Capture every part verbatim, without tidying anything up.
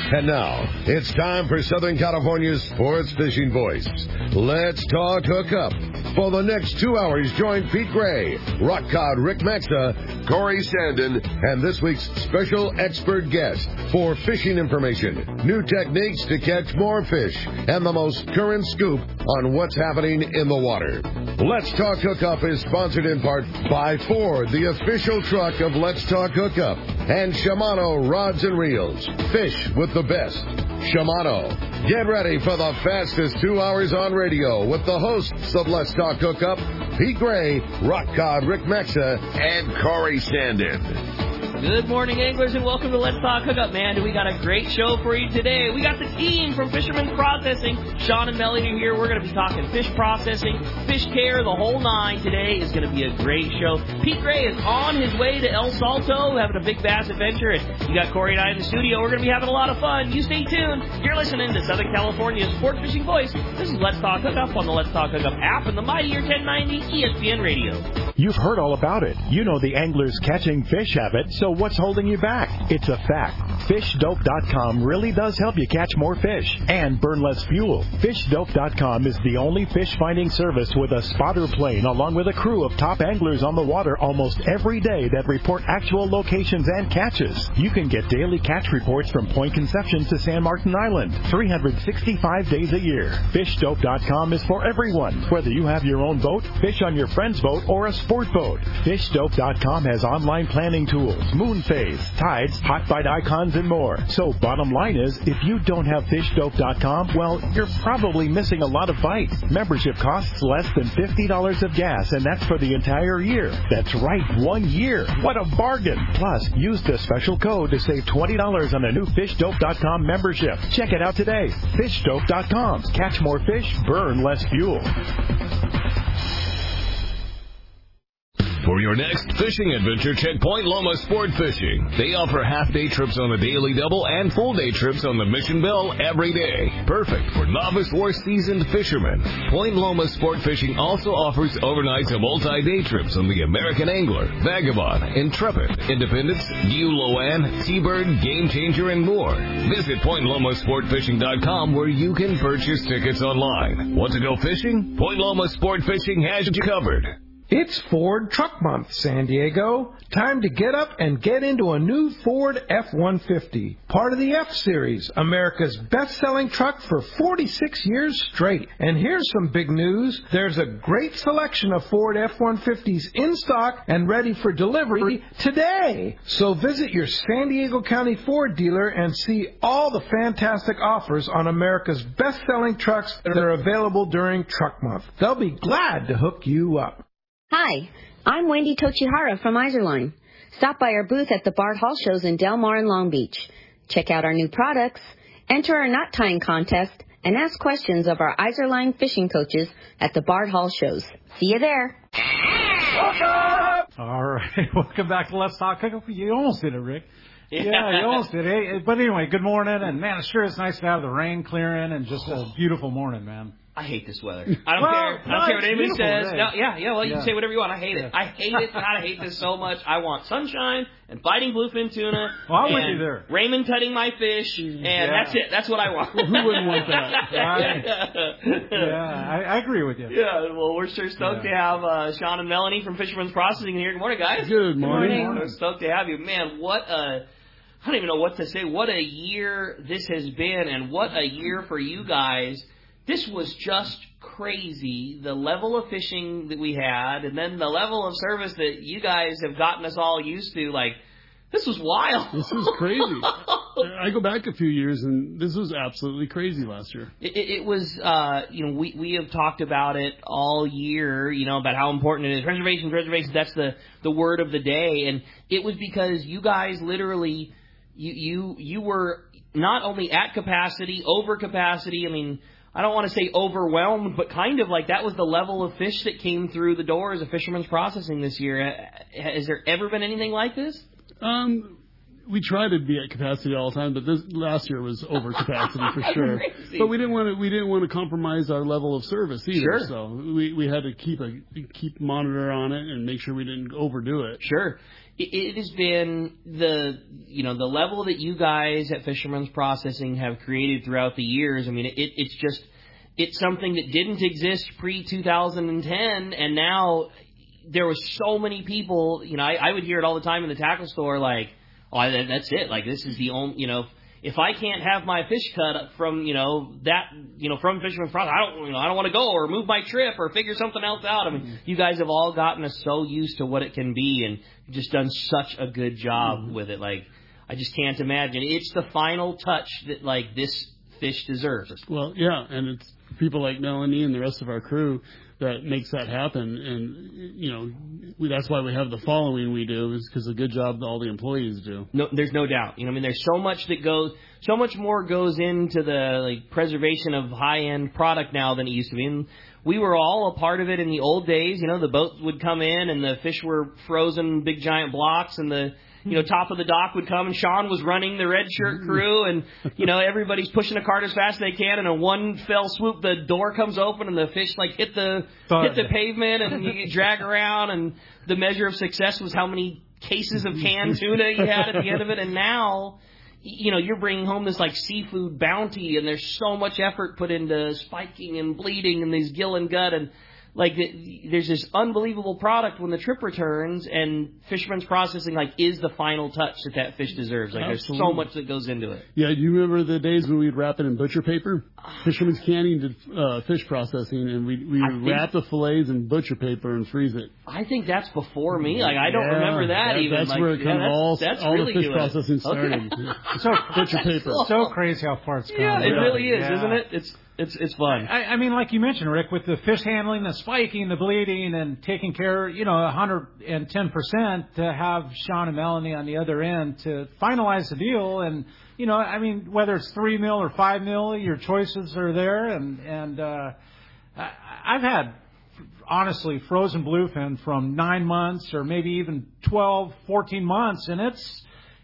And now, it's time for Southern California's sports fishing voice. Let's Talk Hookup. For the next two hours, join Pete Gray, Rock Cod Rick Maxa, Corey Sandin, and this week's special expert guest for fishing information, new techniques to catch more fish, and the most current scoop on what's happening in the water. Let's Talk Hookup is sponsored in part by Ford, the official truck of Let's Talk Hookup, and Shimano Rods and Reels. Fish with the best. Shimano. Get ready for the fastest two hours on radio with the hosts of Let's Talk Hookup, Pete Gray, Rock Cod Rick Maxa, and Corey Sandin. Good morning, anglers, and welcome to Let's Talk Hookup, man. We got a great show for you today. We got the team from Fisherman's Processing. Sean and Melanie are here. We're going to be talking fish processing, fish care, the whole nine. Today is going to be a great show. Pete Gray is on his way to El Salto, having a big bass adventure. And you got Corey and I in the studio. We're going to be having a lot of fun. You stay tuned. You're listening to Southern California's sport fishing voice. This is Let's Talk Hookup on the Let's Talk Hookup app and the Mightier ten ninety E S P N Radio. You've heard all about it. You know the angler's catching fish habit, so what's holding you back? It's a fact. fish dope dot com really does help you catch more fish and burn less fuel. fish dope dot com is the only fish finding service with a spotter plane along with a crew of top anglers on the water almost every day that report actual locations and catches. You can get daily catch reports from Point Conception to San Martin Island, three hundred sixty-five days a year. fish dope dot com is for everyone, whether you have your own boat, fish on your friend's boat, or a sport boat. fish dope dot com has online planning tools, moon phase, tides, hot bite icons, and more. So bottom line is, if you don't have fish dope dot com, well, you're probably missing a lot of bites. Membership costs less than fifty dollars of gas, and that's for the entire year. That's right, one year. What a bargain. Plus, use the special code to save twenty dollars on a new fish dope dot com membership. Check it out today. fish dope dot com. Catch more fish, burn less fuel. For your next fishing adventure, check Point Loma Sport Fishing. They offer half-day trips on the Daily Double and full-day trips on the Mission Bell every day. Perfect for novice or seasoned fishermen. Point Loma Sport Fishing also offers overnight to multi-day trips on the American Angler, Vagabond, Intrepid, Independence, View Loan, Seabird, Game Changer, and more. Visit point loma sport fishing dot com where you can purchase tickets online. Want to go fishing? Point Loma Sport Fishing has you covered. It's Ford Truck Month, San Diego. Time to get up and get into a new Ford F one fifty. Part of the F-Series, America's best-selling truck for forty-six years straight. And here's some big news. There's a great selection of Ford F one fifties in stock and ready for delivery today. So visit your San Diego County Ford dealer and see all the fantastic offers on America's best-selling trucks that are available during Truck Month. They'll be glad to hook you up. Hi, I'm Wendy Tochihara from Iserline. Stop by our booth at the Bart Hall shows in Del Mar and Long Beach. Check out our new products, enter our knot tying contest, and ask questions of our Iserline fishing coaches at the Bart Hall shows. See you there. All right, welcome back to Let's Talk Hookup. You almost did it, Rick. Yeah, you almost did it. But anyway, good morning, and man, it sure is nice to have the rain clearing and just a beautiful morning, man. I hate this weather. I don't well, care. I don't no, care what anybody says. No, yeah, yeah, well, you yeah. can say whatever you want. I hate it. I hate it. God, I hate this so much. I want sunshine and biting bluefin tuna. Well, I'm and with you there. Raymond tutting my fish, and yeah. that's it. That's what I want. Who wouldn't want that? Right? yeah, I, I agree with you. Yeah, well, we're sure stoked yeah. to have uh, Sean and Melanie from Fisherman's Processing here. Good morning, guys. Good morning. Good morning. We're stoked to have you. Man, what a... I don't even know what to say. What a year this has been, and what a year for you guys. This was just crazy, the level of fishing that we had, and then the level of service that you guys have gotten us all used to. Like, this was wild. This was crazy. I go back a few years, and this was absolutely crazy last year. It, it, it was, uh, you know, we, we have talked about it all year, you know, about how important it is. Reservations, reservations, that's the, the word of the day. And it was because you guys literally, you, you, you were not only at capacity, over capacity, I mean, I don't want to say overwhelmed, but kind of like that was the level of fish that came through the doors of Fisherman's Processing this year. Has there ever been anything like this? Um, we try to be at capacity all the time, but this last year was over capacity for sure. Crazy. But we didn't want to we didn't want to compromise our level of service either. Sure. So we we had to keep a keep monitor on it and make sure we didn't overdo it. Sure. it, it has been the, you know, the level that you guys at Fisherman's Processing have created throughout the years. I mean, it, it's just, it's something that didn't exist pre two thousand ten, and now there was so many people, you know, I, I would hear it all the time in the tackle store, like, oh, that's it, like, this is the only, you know, if I can't have my fish cut from, you know, that, you know, from Fisherman's Processing, I don't, you know, I don't want to go or move my trip or figure something else out. I mean, mm-hmm. you guys have all gotten us so used to what it can be and just done such a good job mm-hmm. with it. Like, I just can't imagine. It's the final touch that, like, this fish deserves. Well, yeah, and it's people like Melanie and the rest of our crew that makes that happen. And, you know, we, that's why we have the following we do, is because of the good job that all the employees do. No, there's no doubt. You know, I mean, there's so much that goes, so much more goes into the like preservation of high-end product now than it used to be. And we were all a part of it in the old days. You know, the boats would come in and the fish were frozen big giant blocks, and the you know, top of the dock would come, and Sean was running the red shirt crew, and, you know, everybody's pushing a cart as fast as they can, and in one fell swoop, the door comes open, and the fish, like, hit the hit the pavement, and you drag around, and the measure of success was how many cases of canned tuna you had at the end of it, and now, you know, you're bringing home this, like, seafood bounty, and there's so much effort put into spiking and bleeding and these gill and gut, and like, there's this unbelievable product when the trip returns, and Fisherman's Processing, like, is the final touch that that fish deserves. Like, Absolutely. There's so much that goes into it. Yeah, do you remember the days when we'd wrap it in butcher paper? Fisherman's Canning did uh, fish processing, and we we would wrap the fillets in butcher paper and freeze it. I think that's before me. Like, I don't yeah, remember that, that even. That's like, where it yeah, kind of all, that's all really the fish good. processing started. Okay. So butcher paper. So crazy how far it's gone. Yeah, it really is, yeah. isn't it? It's It's it's fun. I, I mean, like you mentioned, Rick, with the fish handling, the spiking, the bleeding, and taking care, you know, one hundred ten percent to have Sean and Melanie on the other end to finalize the deal. And, you know, I mean, whether it's three mil or five mil, your choices are there. And, and uh, I, I've had, honestly, frozen bluefin from nine months or maybe even twelve, fourteen months, and it's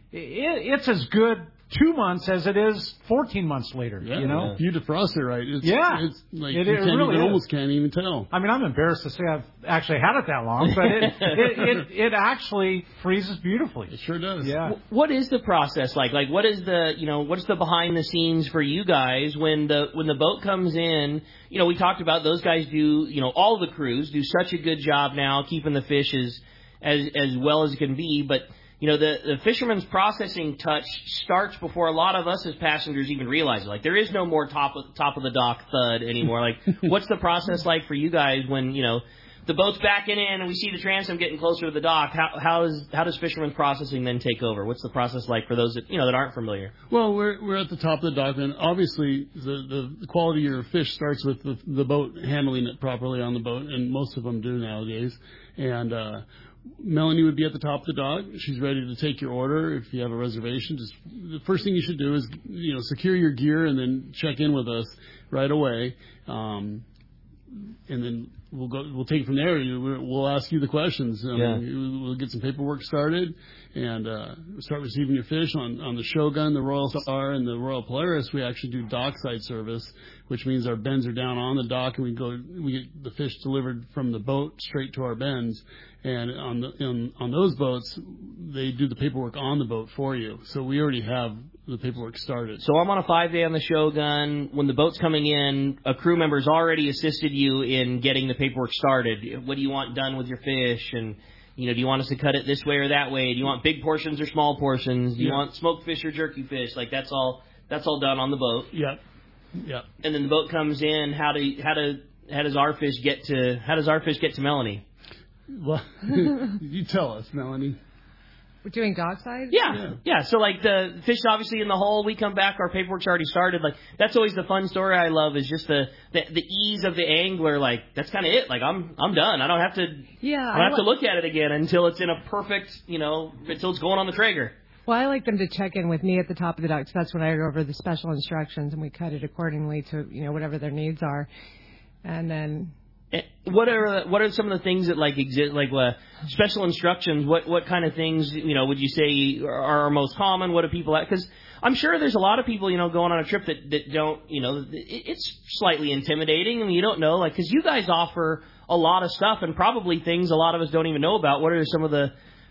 it, it's as good two months as it is fourteen months later, yeah, you know? If you defrost it right, it's, yeah. it's like it, you it can't really even, is. almost can't even tell. I mean, I'm embarrassed to say I've actually had it that long, but it, it, it, it actually freezes beautifully. It sure does. Yeah. What is the process like? Like, what is the, you know, what's the behind the scenes for you guys when the, when the boat comes in? You know, we talked about those guys do, you know, all the crews do such a good job now keeping the fish as, as, as well as it can be, but you know, the, the Fisherman's Processing touch starts before a lot of us as passengers even realize it. Like, there is no more top of, top of the dock thud anymore. Like, what's the process like for you guys when, you know, the boat's backing in and we see the transom getting closer to the dock? How, how, is, how does Fisherman's Processing then take over? What's the process like for those that, you know, that aren't familiar? Well, we're we're at the top of the dock, and obviously the, the quality of your fish starts with the, the boat handling it properly on the boat, and most of them do nowadays. And, uh, Melanie would be at the top of the dock. She's ready to take your order. If you have a reservation, just the first thing you should do is, you know, secure your gear and then check in with us right away. Um, and then we'll go. We'll take it from there. We'll ask you the questions. Um, yeah. We'll get some paperwork started and uh, start receiving your fish on, on the Shogun, the Royal Star, and the Royal Polaris. We actually do dockside service, which means our bends are down on the dock, and we go. We get the fish delivered from the boat straight to our bends. And on the on, on those boats, they do the paperwork on the boat for you. So we already have the paperwork started. So I'm on a five-day on the Shogun. When the boat's coming in, a crew member's already assisted you in getting the paperwork started. What do you want done with your fish? And, you know, do you want us to cut it this way or that way? Do you want big portions or small portions? Do you yeah. want smoked fish or jerky fish? Like, that's all that's all done on the boat. Yep. Yep. And then the boat comes in. How do how do how does our fish get to how does our fish get to Melanie? Well, you tell us, Melanie. We're doing dockside? Yeah, yeah, yeah. So, like, the fish obviously in the hole, we come back, our paperwork's already started. Like, that's always the fun story I love is just the the, the ease of the angler. Like, that's kind of it. Like, I'm I'm done. I don't have to yeah, I don't have I li- to look at it again until it's in a perfect, you know, until it's going on the Traeger. Well, I like them to check in with me at the top of the dock. So that's when I go over the special instructions and we cut it accordingly to, you know, whatever their needs are. And then... What are what are some of the things that like exist like uh, special instructions? What what kind of things you know would you say are, are most common? What do people because I'm sure there's a lot of people you know going on a trip that, that don't you know it's slightly intimidating. I mean you don't know like because you guys offer a lot of stuff and probably things a lot of us don't even know about. What are some of the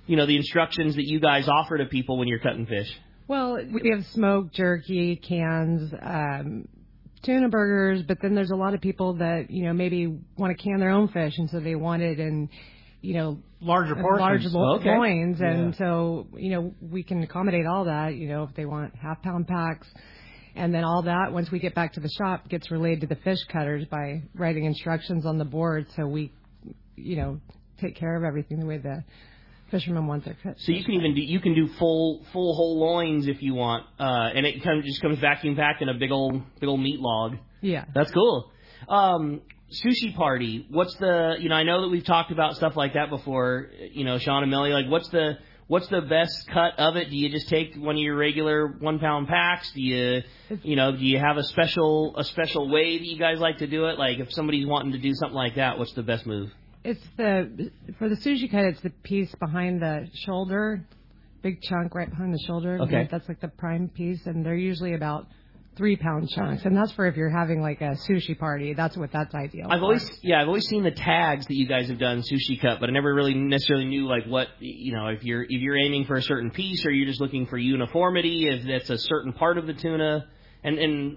you know, the instructions that you guys offer to people when you're cutting fish? Well, we have smoked jerky, cans, um, tuna burgers, but then there's a lot of people that, you know, maybe want to can their own fish, and so they want it in, you know, larger portions. Large okay. loins, and yeah. so, you know, we can accommodate all that, you know, if they want half-pound packs. And then all that, once we get back to the shop, gets relayed to the fish cutters by writing instructions on the board, so we, you know, take care of everything the way the fisherman wants it cut. So you can even do you can do full full whole loins if you want, uh, and it kind of just comes vacuum packed in a big old big old meat log. Yeah, that's cool. Um, sushi party. What's the you know I know that we've talked about stuff like that before. You know, Sean and Melly, like what's the what's the best cut of it? Do you just take one of your regular one pound packs? Do you you know do you have a special a special way that you guys like to do it? Like if somebody's wanting to do something like that, what's the best move? It's the, for the sushi cut, it's the piece behind the shoulder, big chunk right behind the shoulder. Okay. That's like the prime piece, and they're usually about three pound chunks, and that's for if you're having like a sushi party. That's what that's ideal. I've for. always, yeah, I've always seen the tags that you guys have done sushi cut, but I never really necessarily knew like what, you know, if you're, if you're aiming for a certain piece or you're just looking for uniformity, if that's a certain part of the tuna, and, and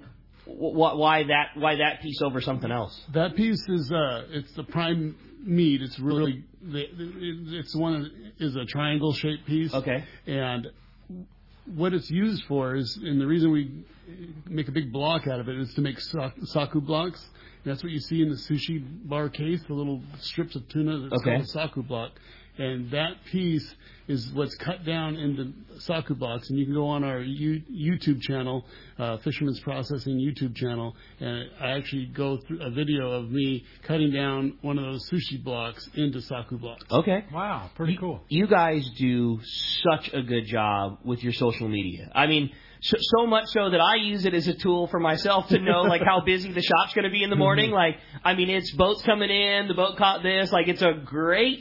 why that, why that piece over something else? That piece is, uh, it's the prime meat. It's really, it's one that is a triangle shaped piece. Okay. And what it's used for is, and the reason we make a big block out of it is to make saku blocks. And that's what you see in the sushi bar case, the little strips of tuna that's okay. called a saku block. And that piece is what's cut down into saku blocks. And you can go on our U- YouTube channel, uh, Fisherman's Processing YouTube channel, and I actually go through a video of me cutting down one of those sushi blocks into saku blocks. Okay. Wow, pretty you, cool. You guys do such a good job with your social media. I mean, so, so much so that I use it as a tool for myself to know, like, how busy the shop's going to be in the morning. Like, I mean, it's boats coming in, the boat caught this. Like, it's a great...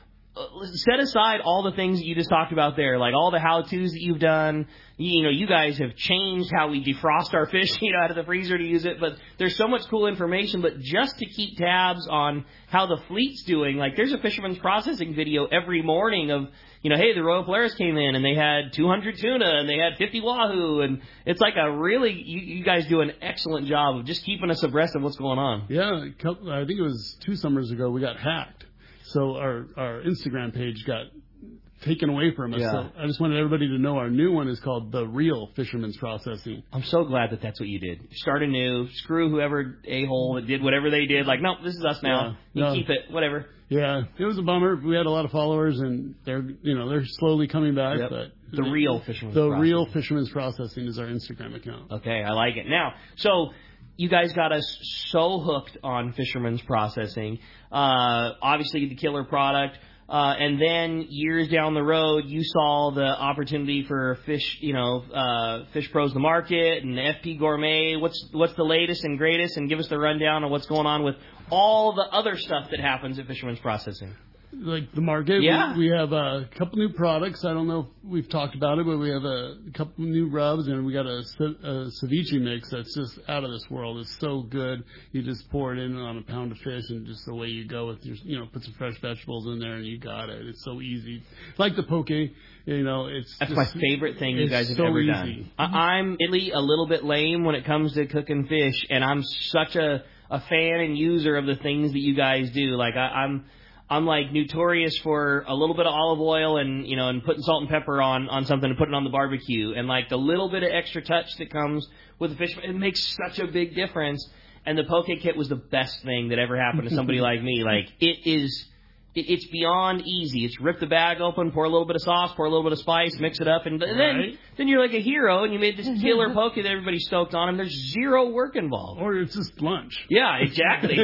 Set aside all the things that you just talked about there, like all the how-tos that you've done. You know, you guys have changed how we defrost our fish, you know, out of the freezer to use it. But there's so much cool information. But just to keep tabs on how the fleet's doing, like there's a Fisherman's Processing video every morning of, you know, hey, the Royal Polaris came in and they had two hundred tuna and they had fifty wahoo. And it's like a really, you, you guys do an excellent job of just keeping us abreast of what's going on. Yeah, I think it was two summers ago we got hacked. So our, our Instagram page got taken away from us. Yeah. So I just wanted everybody to know our new one is called The Real Fisherman's Processing. I'm so glad that that's what you did. Start anew. Screw whoever a-hole that did whatever they did. Like, nope, this is us now. Yeah, you no. keep it, whatever. Yeah, it was a bummer. We had a lot of followers, and they're you know they're slowly coming back. Yep. But the they, Real Fisherman's The Processing. Real Fisherman's Processing is our Instagram account. Okay, I like it. Now, so... You guys got us so hooked on Fisherman's Processing. Uh, obviously, the killer product. Uh, and then years down the road, you saw the opportunity for Fish, you know, uh, Fish Pros the Market and F P Gourmet. What's what's the latest and greatest? And give us the rundown on what's going on with all the other stuff that happens at Fisherman's Processing. Like the market, yeah. we, we have a couple new products. I don't know if we've talked about it, but we have a couple new rubs, and we got a, a ceviche mix that's just out of this world. It's so good. You just pour it in on a pound of fish, and just the way you go with your, you know, put some fresh vegetables in there, and you got it. It's so easy. Like the poke, you know, it's that's just, my favorite thing you guys have so ever easy. done. I, I'm really a little bit lame when it comes to cooking fish, and I'm such a a fan and user of the things that you guys do. Like I, I'm. I'm like notorious for a little bit of olive oil and, you know, and putting salt and pepper on, on something and putting it on the barbecue. And like the little bit of extra touch that comes with the fish, it makes such a big difference. And the poke kit was the best thing that ever happened to somebody like me. Like it is, it, it's beyond easy. It's rip the bag open, pour a little bit of sauce, pour a little bit of spice, mix it up, and, and then right. then you're like a hero, and you made this killer poke that everybody's stoked on, and there's zero work involved. Or it's just lunch. Yeah, exactly.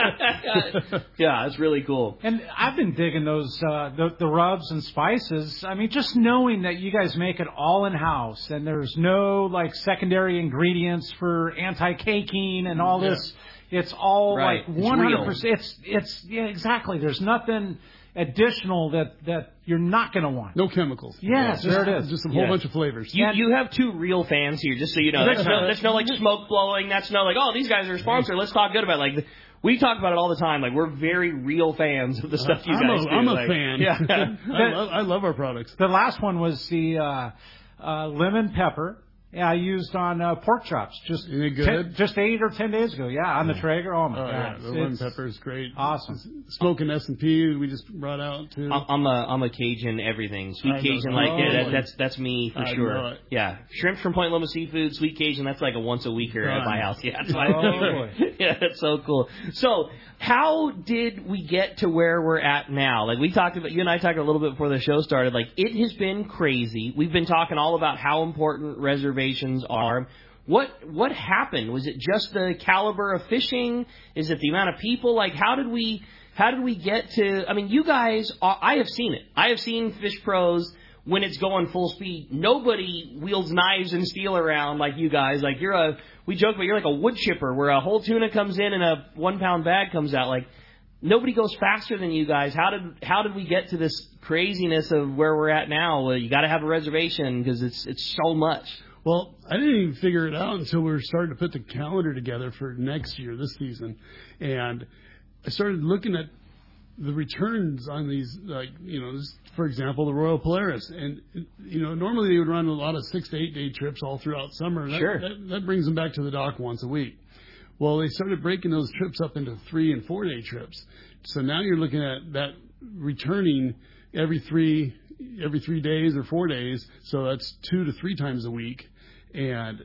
Yeah, it's really cool. And I've been digging those uh, the, the rubs and spices. I mean, just knowing that you guys make it all in house, and there's no like secondary ingredients for anti-caking and all yeah. this. It's all right. like one hundred percent. It's it's it's yeah, exactly. There's nothing additional that, that you're not going to want. No chemicals. Yes, yeah, there it is. Just a yeah. whole bunch of flavors. You, you have two real fans here, just so you know. That's no, that's no like smoke blowing. That's no like, oh, these guys are a sponsor. Let's talk good about it. Like, we talk about it all the time. Like, we're very real fans of the stuff you I'm guys a, do. I'm a like, fan. Yeah. I, love, I love our products. The last one was the uh, uh, lemon pepper. Yeah, I used on uh, pork chops just Isn't it good? ten, just eight or ten days ago. Yeah, on the Traeger. Oh my Oh, god, yeah, the lemon It's pepper is great. awesome. Smoking S and P we just brought out too. I'm a I'm a Cajun everything. Sweet I Cajun, know. like Oh, yeah, that, that's that's me for I know sure. it. Yeah, shrimp from Point Loma Seafood, Sweet Cajun. That's like a once a weeker at my house. Yeah, that's my Oh, boy. Yeah, that's so cool. So, how did we get to where we're at now? Like we talked about, you and I talked a little bit before the show started. Like it has been crazy. We've been talking all about how important reservations are. What what happened? Was it just the caliber of fishing? Is it the amount of people? Like how did we how did we get to? I mean, you guys. Are, I have seen it. I have seen Fish Pros when it's going full speed. Nobody wields knives and steel around like you guys. Like you're a. We joke, but you're like a wood chipper where a whole tuna comes in and a one pound bag comes out. Like nobody goes faster than you guys. How did how did we get to this craziness of where we're at now? Well, you got to have a reservation because it's it's so much. Well, I didn't even figure it out until we were starting to put the calendar together for next year, this season. And I started looking at the returns on these, like, you know, this, for example, the Royal Polaris. And, you know, normally they would run a lot of six to eight day trips all throughout summer. That, Sure. That, that brings them back to the dock once a week. Well, they started breaking those trips up into three and four day trips. So now you're looking at that returning every three every three days or four days. So that's two to three times a week. And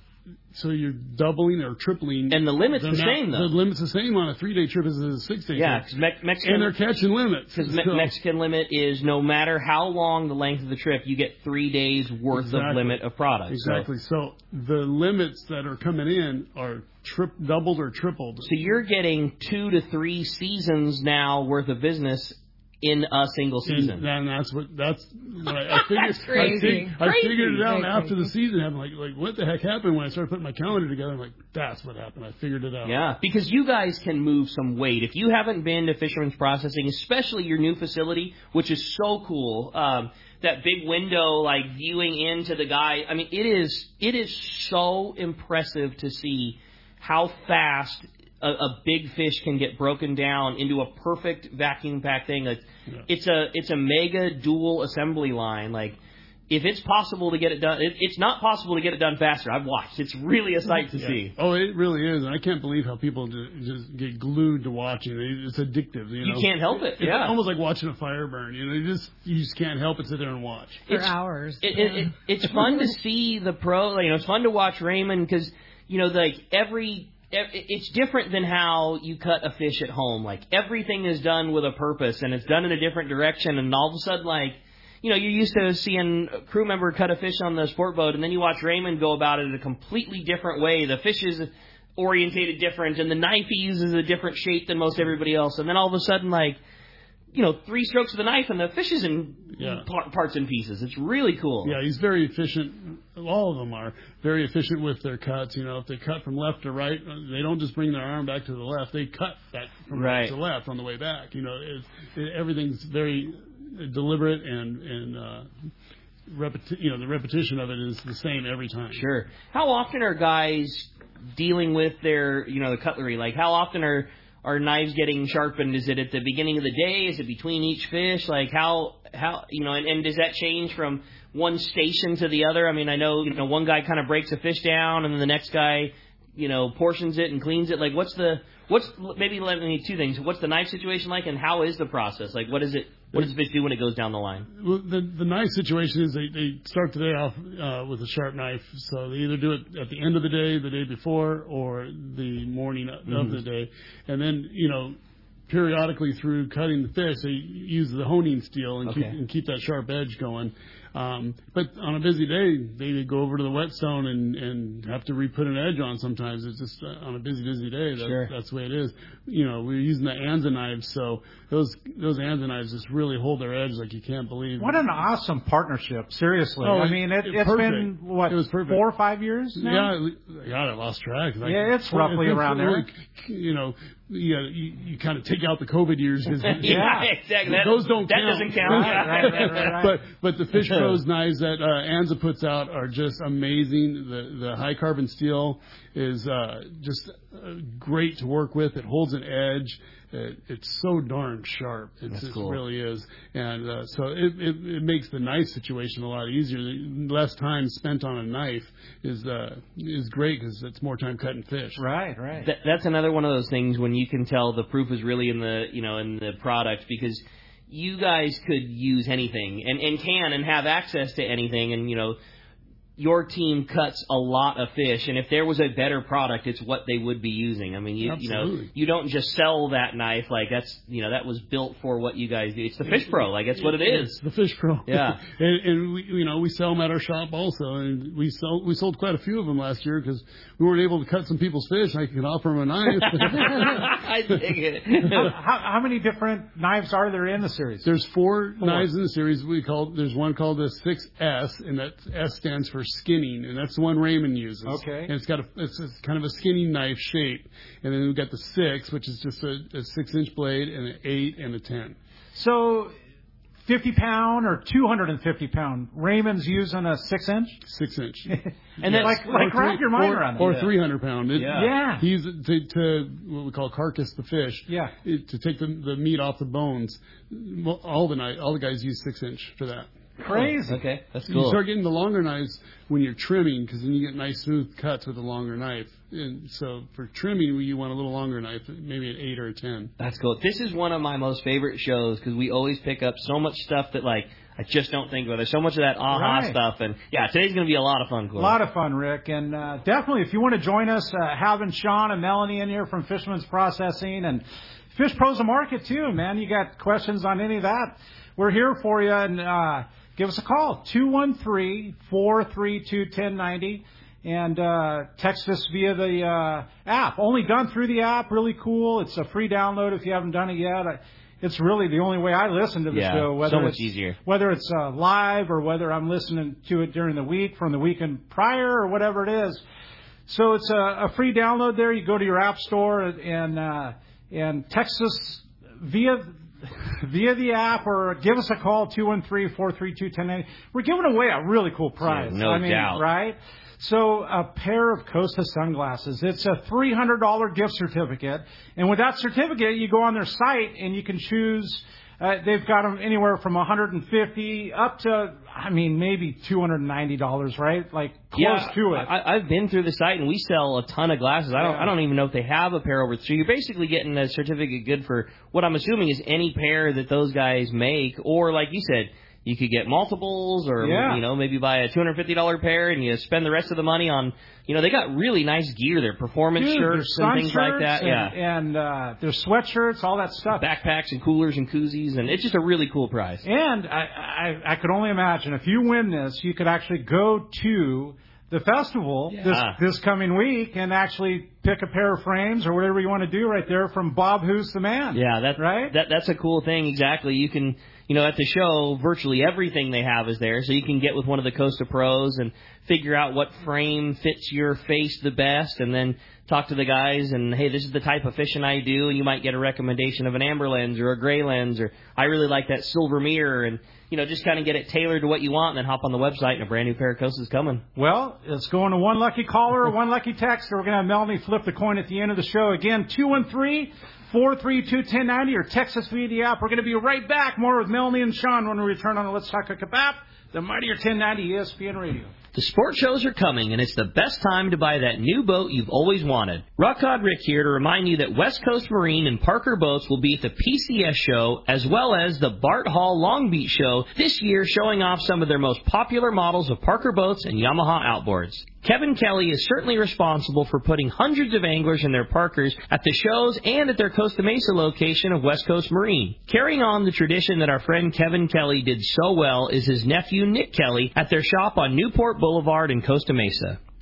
so you're doubling or tripling. And the limit's the, the same, though. The limit's the same on a three-day trip as a six-day Yeah, trip. because Me- Mexican... And they're catching limits. Because so. me- Mexican limit is no matter how long the length of the trip, you get three days worth Exactly. of limit of product. Exactly. So. so the limits that are coming in are tri- doubled or tripled. So you're getting two to three seasons now worth of business in a single season. And, and that's what that's what I, I figured. That's crazy. I, fig, I Crazy. figured it out Crazy. after the season. I'm like, like what the heck happened when I started putting my calendar together? I'm like, that's what happened. I figured it out. Yeah, because you guys can move some weight. If you haven't been to Fisherman's Processing, especially your new facility, which is so cool, um, that big window, like viewing into the guy. I mean, it is it is so impressive to see how fast a, a big fish can get broken down into a perfect vacuum pack thing. Like, Yeah. It's a it's a mega dual assembly line. Like, if it's possible to get it done, it, it's not possible to get it done faster. I've watched. It's really a sight to Yeah. see. Oh, it really is. And I can't believe how people just, just get glued to watching it. It's addictive. You know, You can't help it. It's Yeah. almost like watching a fire burn. You know, you just you just can't help but sit there and watch. for It's- hours. It, it, it, it's fun to see the pro. You know, it's fun to watch Raymond because you know, like every. It's different than how you cut a fish at home. Like, everything is done with a purpose, and it's done in a different direction, and all of a sudden, like, you know, you're used to seeing a crew member cut a fish on the sport boat, and then you watch Raymond go about it in a completely different way. The fish is orientated different, and the knife he uses a different shape than most everybody else, and then all of a sudden, like, you know, three strokes of the knife, and the fish is in Yeah. par- parts and pieces. It's really cool. Yeah, he's very efficient. All of them are very efficient with their cuts. You know, if they cut from left to right, they don't just bring their arm back to the left. They cut that from Right. right to left on the way back. You know, it's, it, everything's very deliberate and and uh, repeti- You know, the repetition of it is the same every time. Sure. How often are guys dealing with their, you know, the cutlery? Like, how often are are knives getting sharpened? Is it at the beginning of the day? Is it between each fish? Like, how, how you know, and, and does that change from one station to the other? I mean, I know, you know, one guy kind of breaks a fish down, and then the next guy, you know, portions it and cleans it. Like, what's the, what's, maybe let me two things. What's the knife situation like, and how is the process? Like, what is it, what does the fish do when it goes down the line? Well, the the knife situation is they, they start the day off uh, with a sharp knife. So they either do it at the end of the day, the day before, or the morning of Mm-hmm. the day. And then, you know, periodically through cutting the fish, they use the honing steel and, Okay. keep, and keep that sharp edge going. Um, but on a busy day, they go over to the whetstone and, and have to re-put an edge on sometimes. It's just uh, on a busy, busy day. That, Sure. That's the way it is. You know, we're using the Anza knives, so those those Anza knives just really hold their edge like you can't believe. What an awesome partnership! Seriously, Oh, I mean, it, it- it's perfect. been what It was perfect. four or five years now. Yeah, God, I lost track. Like, Yeah, it's roughly been around like, there. You know, you, know, you, you kind of take out the COVID years. Cause yeah, exactly. That, those don't that count. doesn't count. right, right, right, right, right. But but the Fish Pros knives that uh, Anza puts out are just amazing. The the high carbon steel is uh, just uh, great to work with. It holds an edge. It, it's so darn sharp. It's, it cool. really is. And uh, so it, it, it makes the knife situation a lot easier. Less time spent on a knife is uh, is great because it's more time cutting fish. Right, right. Th- that's another one of those things when you can tell the proof is really in the you know in the product, because you guys could use anything and, and can and have access to anything, and you know. Your team cuts a lot of fish, and if there was a better product, it's what they would be using. I mean, you, you know, you don't just sell that knife like that's, you know, that was built for what you guys do. It's the Fish Pro, like that's what it is. It's the Fish Pro. Yeah, and, and we, you know, we sell them at our shop also, and we sold we sold quite a few of them last year because we weren't able to cut some people's fish. I could offer them a knife. I dig it. how, how, how many different knives are there in the series? There's four, four knives in the series. We call there's one called the six S, and that S stands for skinning, and that's the one Raymond uses. Okay. And it's got a it's, it's kind of a skinning knife shape, and then we've got the six, which is just a, a six inch blade, and an eight and a ten. So, fifty pound or two hundred fifty pound, Raymond's using a six inch. Six inch. And then like like wrap your mind around it. Or three hundred pound. It, yeah. yeah. He's to, to what we call carcass the fish. Yeah. It, to take the the meat off the bones. All the night, all the guys use six inch for that. Crazy. Oh, okay, that's cool. You start getting the longer knives when you're trimming, because then you get nice smooth cuts with a longer knife. And so for trimming, you want a little longer knife, maybe an eight or a ten. That's cool. This is one of my most favorite shows because we always pick up so much stuff that like I just don't think about. There's so much of that aha right. stuff, and yeah, today's going to be a lot of fun. Corey. A lot of fun, Rick, and uh, definitely if you want to join us, uh, having Sean and Melanie in here from Fisherman's Processing and Fish Pros of Market too, man. You got questions on any of that? We're here for you, and uh, give us a call, two one three, four three two, one oh nine oh, and uh, text us via the uh, app. Only done through the app, really cool. It's a free download if you haven't done it yet. It's really the only way I listen to the yeah, show, whether so much it's, easier. Whether it's uh, live or whether I'm listening to it during the week from the weekend prior or whatever it is. So it's a, a free download there. You go to your app store and uh, and text us via via the app or give us a call, two one three, four three two, one oh nine oh. We're giving away a really cool prize. Yeah, no I mean, doubt. Right? So a pair of Costa sunglasses. It's a three hundred dollars gift certificate. And with that certificate, you go on their site and you can choose. Uh, they've got them anywhere from one hundred fifty dollars up to, I mean, maybe two hundred ninety dollars, right? Like close yeah, to it. I, I've been through the site and we sell a ton of glasses. I don't, yeah. I don't even know if they have a pair over. So you're basically getting a certificate good for what I'm assuming is any pair that those guys make, or like you said. You could get multiples or, yeah. you know, maybe buy a two hundred fifty dollars pair and you spend the rest of the money on, you know, they got really nice gear there, performance Dude, shirts and things like that. And, yeah. And uh, there's sweatshirts, all that stuff. Backpacks and coolers and koozies, and it's just a really cool prize. And I, I, I could only imagine if you win this, you could actually go to the festival yeah. this this coming week and actually pick a pair of frames or whatever you want to do right there from Bob Who's the Man. Yeah, that, right? That, that's a cool thing. Exactly. You can, you know, at the show, virtually everything they have is there. So you can get with one of the Costa Pros and figure out what frame fits your face the best and then talk to the guys and, hey, this is the type of fishing I do. And you might get a recommendation of an amber lens or a gray lens or I really like that silver mirror and, you know, just kind of get it tailored to what you want and then hop on the website and a brand new pair of Costas coming. Well, it's going to one lucky caller or one lucky texter. We're going to have Melanie flip the coin at the end of the show. Again, two one three, four three two, one oh nine oh or text us via the app. We're going to be right back. More with Melanie and Sean when we return on the Let's Talk Hookup app, the mightier ten ninety E S P N Radio. The sport shows are coming, and it's the best time to buy that new boat you've always wanted. Rockcod Rick here to remind you that West Coast Marine and Parker Boats will be at the P C S show as well as the Bart Hall Long Beach show this year, showing off some of their most popular models of Parker boats and Yamaha outboards. Kevin Kelly is certainly responsible for putting hundreds of anglers in their Parkers at the shows and at their Costa Mesa location of West Coast Marine. Carrying on the tradition that our friend Kevin Kelly did so well is his nephew Nick Kelly at their shop on Newport Boulevard in Costa Mesa.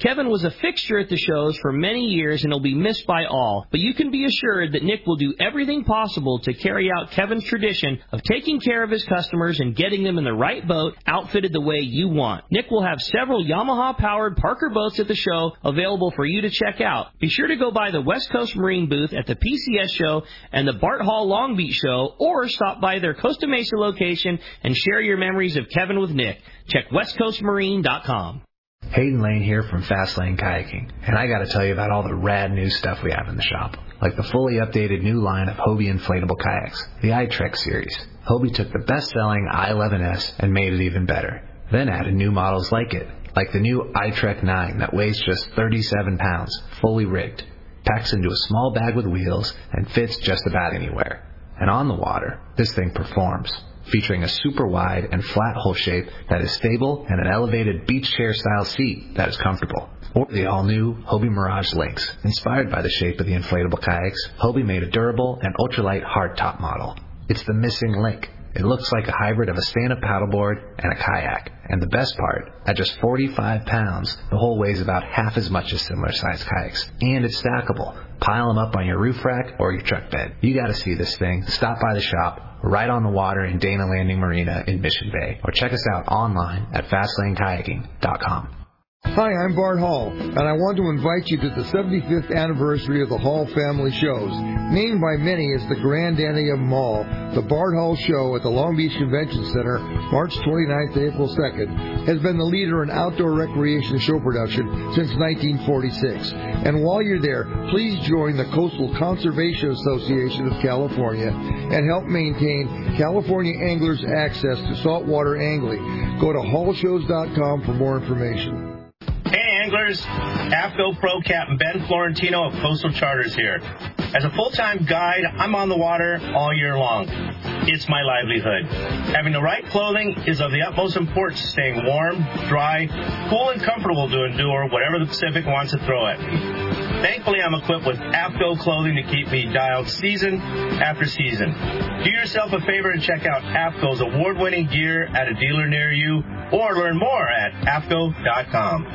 Kevin was a fixture at the shows for many years and will be missed by all, but you can be assured that Nick will do everything possible to carry out Kevin's tradition of taking care of his customers and getting them in the right boat, outfitted the way you want. Nick will have several Yamaha-powered Parker boats at the show available for you to check out. Be sure to go by the West Coast Marine booth at the P C S show and the Bart Hall Long Beach show, or stop by their Costa Mesa location and share your memories of Kevin with Nick. Check west coast marine dot com. Hayden Lane here from Fast Lane Kayaking, and I gotta tell you about all the rad new stuff we have in the shop, like the fully updated new line of Hobie inflatable kayaks, the iTrek series. Hobie took the best-selling I eleven S and made it even better, then added new models like it, like the new iTrek nine that weighs just thirty-seven pounds, fully rigged, packs into a small bag with wheels, and fits just about anywhere. And on the water, this thing performs, featuring a super wide and flat hull shape that is stable and an elevated beach chair style seat that is comfortable. Or the all-new Hobie Mirage Lynx. Inspired by the shape of the inflatable kayaks, Hobie made a durable and ultralight hardtop model. It's the missing link. It looks like a hybrid of a stand-up paddleboard and a kayak. And the best part, at just forty-five pounds, the hull weighs about half as much as similar-sized kayaks. And it's stackable. Pile them up on your roof rack or your truck bed. You gotta see this thing. Stop by the shop, right on the water in Dana Landing Marina in Mission Bay. Or check us out online at fast lane kayaking dot com. Hi, I'm Bart Hall, and I want to invite you to the seventy-fifth anniversary of the Hall Family Shows. Named by many as the granddaddy of them all, the Bart Hall Show at the Long Beach Convention Center, March twenty-ninth to April second, has been the leader in outdoor recreation show production since nineteen forty-six. And while you're there, please join the Coastal Conservation Association of California and help maintain California anglers' access to saltwater angling. Go to hall shows dot com for more information. Hey anglers, AFCO Pro Captain Ben Florentino of Coastal Charters here. As a full-time guide, I'm on the water all year long. It's my livelihood. Having the right clothing is of the utmost importance, staying warm, dry, cool, and comfortable to endure whatever the Pacific wants to throw at me. Thankfully, I'm equipped with AFCO clothing to keep me dialed season after season. Do yourself a favor and check out AFCO's award-winning gear at a dealer near you, or learn more at A F C O dot com.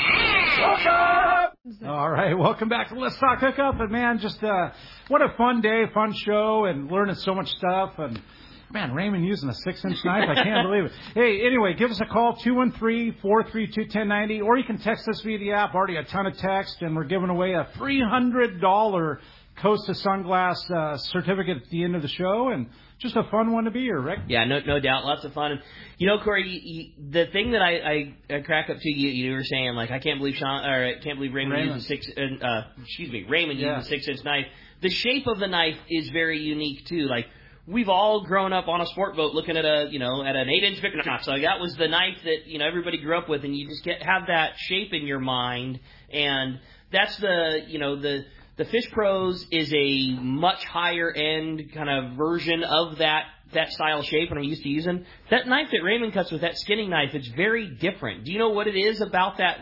All right, welcome back to Let's Talk Hookup. And, man, just uh, what a fun day, fun show, and learning so much stuff. And, man, Raymond using a six-inch knife, I can't believe it. Hey, anyway, give us a call, two one three, four three two, one zero nine zero, or you can text us via the app. Already a ton of text, and we're giving away a three hundred dollars Costa Sunglass uh, certificate at the end of the show, and just a fun one to be here, Rick. Yeah, no, no doubt, lots of fun. And you know, Corey, you, you, the thing that I, I, I crack up to you, you were saying like, I can't believe Sean, or I can't believe Raymond, Raymond. used a six, uh, excuse me, Raymond Yeah. used a six-inch knife. The shape of the knife is very unique too. Like, we've all grown up on a sport boat looking at a, you know, at an eight-inch Victorinox. So that was the knife that, you know, everybody grew up with, and you just get have that shape in your mind, and that's the, you know, the. The Fish Pros is a much higher end kind of version of that that style shape, and I'm used to using that knife that Raymond cuts with, that skinning knife. It's very different. Do you know what it is about that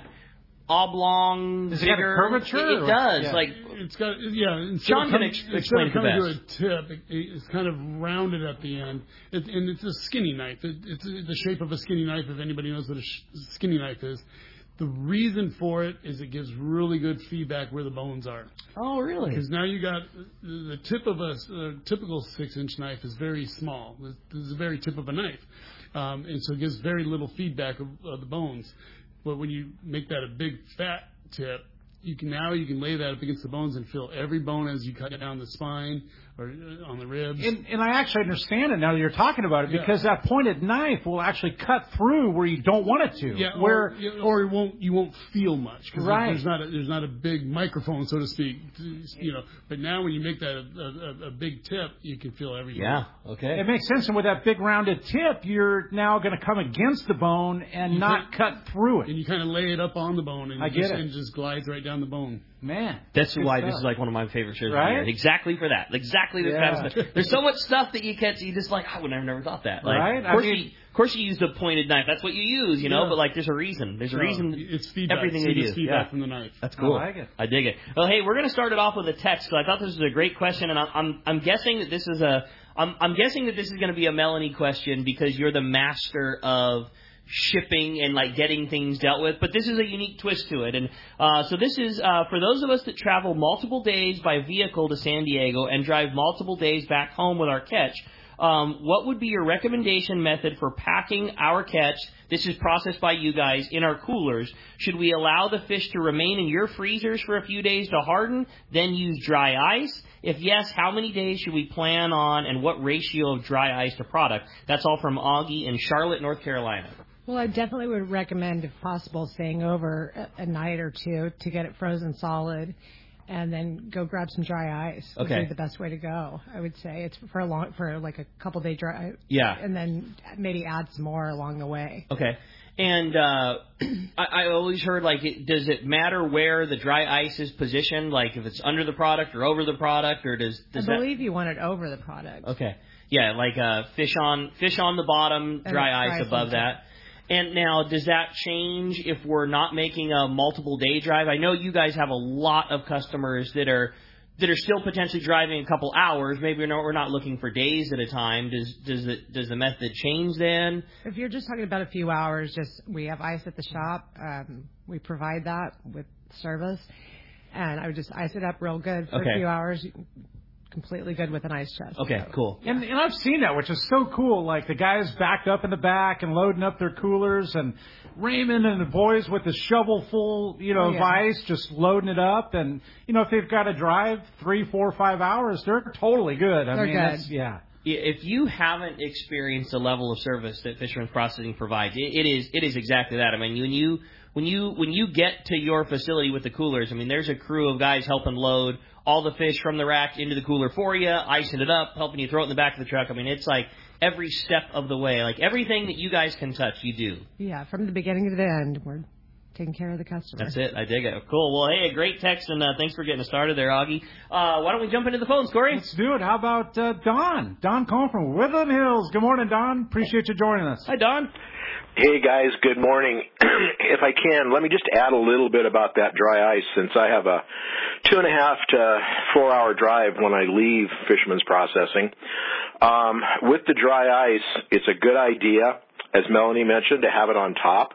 oblong? Does it got a curvature? It, it or? does. Yeah. Like It's got, yeah. Instead Sean of can coming, ex- instead explain of it coming the to a tip, it, it's kind of rounded at the end, it, and it's a skinny knife. It, it's the shape of a skinny knife. If anybody knows what a sh- skinny knife is, the reason for it is it gives really good feedback where the bones are. Oh, really? Because now you got the tip of a, a typical six-inch knife is very small. This is the very tip of a knife, um, and so it gives very little feedback of, of the bones. But when you make that a big fat tip, you can now you can lay that up against the bones and feel every bone as you cut down the spine or on the ribs. And, and I actually understand it now that you're talking about it, Yeah. because that pointed knife will actually cut through where you don't want it to. Yeah, where or, or it won't you won't feel much because Right. there's not a, there's not a big microphone, so to speak, you know. But now when you make that a, a, a big tip, you can feel everything. Yeah. Okay. it makes sense. And with that big rounded tip, you're now going to come against the bone and You not cut through it. And you kind of lay it up on the bone, and I it get just, it. and just glides right down the bone. Man, That's good why stuff. this is like one of my favorite shows. Right? Of the year. Exactly for that. Exactly this Yeah. kind of stuff. There's so much stuff that you can't. You just like, I would have never thought that. Like, Right? Of I course, mean- you, of course, you use the pointed knife. That's what you use, you know. Yeah. But like, there's a reason. There's a No, reason. It's feedback. Everything so they it's do. feedback Yeah. from the knife. That's cool. I like it. I dig it. Well, hey, we're going to start it off with a text. So I thought this was a great question, and I'm I'm, I'm guessing that this is a I'm I'm guessing that this is going to be a Melanie question because you're the master of shipping and like getting things dealt with, but this is a unique twist to it. And uh, so this is uh, for those of us that travel multiple days by vehicle to San Diego and drive multiple days back home with our catch. Um, what would be your recommendation method for packing our catch? This is processed by you guys in our coolers. Should we allow the fish to remain in your freezers for a few days to harden, then use dry ice? If yes, how many days should we plan on, and what ratio of dry ice to product? That's all from Augie in Charlotte, North Carolina. Well, I definitely would recommend, if possible, staying over a, a night or two to get it frozen solid, and then go grab some dry ice. Would Okay. be the best way to go, I would say. It's for a long, for like a couple day dry. Yeah. And then maybe add some more along the way. Okay. And uh, I, I always heard, like, it, does it matter where the dry ice is positioned? Like, if it's under the product or over the product, or does, does I that... believe you want it over the product. Okay. Yeah, like uh, fish on fish on the bottom, And dry dry ice ice above on that. And now, does that change if we're not making a multiple day drive? I know you guys have a lot of customers that are that are still potentially driving a couple hours. Maybe we're not, we're not looking for days at a time. Does does the does the method change then? If you're just talking about a few hours, just we have ice at the shop. Um, we provide that with service, and I would just ice it up real good for Okay. a few hours. Completely good with an ice chest. Okay, cool. And, and I've seen that, which is so cool. Like the guys backed up in the back and loading up their coolers, and Raymond and the boys with the shovel full, you know, Oh, of yeah. ice, just loading it up. And you know, if they've got to drive three, four, five hours, they're totally good. I They're mean, good. That's, yeah. If you haven't experienced the level of service that Fisherman's Processing provides, it, it is it is exactly that. I mean, when you when you when you get to your facility with the coolers, I mean, there's a crew of guys helping load all the fish from the rack into the cooler for you, icing it up, helping you throw it in the back of the truck. I mean, it's like every step of the way, like everything that you guys can touch, you do. Yeah, from the beginning to the end, we're taking care of the customer. That's it. I dig it. Cool. Well, hey, a great text, and uh, thanks for getting us started there, Augie. Uh, why don't we jump into the phones, Corey? Let's do it. How about uh, Don? Don calling from Woodland Hills. Good morning, Don. Appreciate you joining us. Hi, Don. Hey, guys. Good morning. If I can, let me just add a little bit about that dry ice, since I have a two and a half to four hour drive when I leave Fisherman's Processing. Um, with the dry ice, it's a good idea, as Melanie mentioned, to have it on top.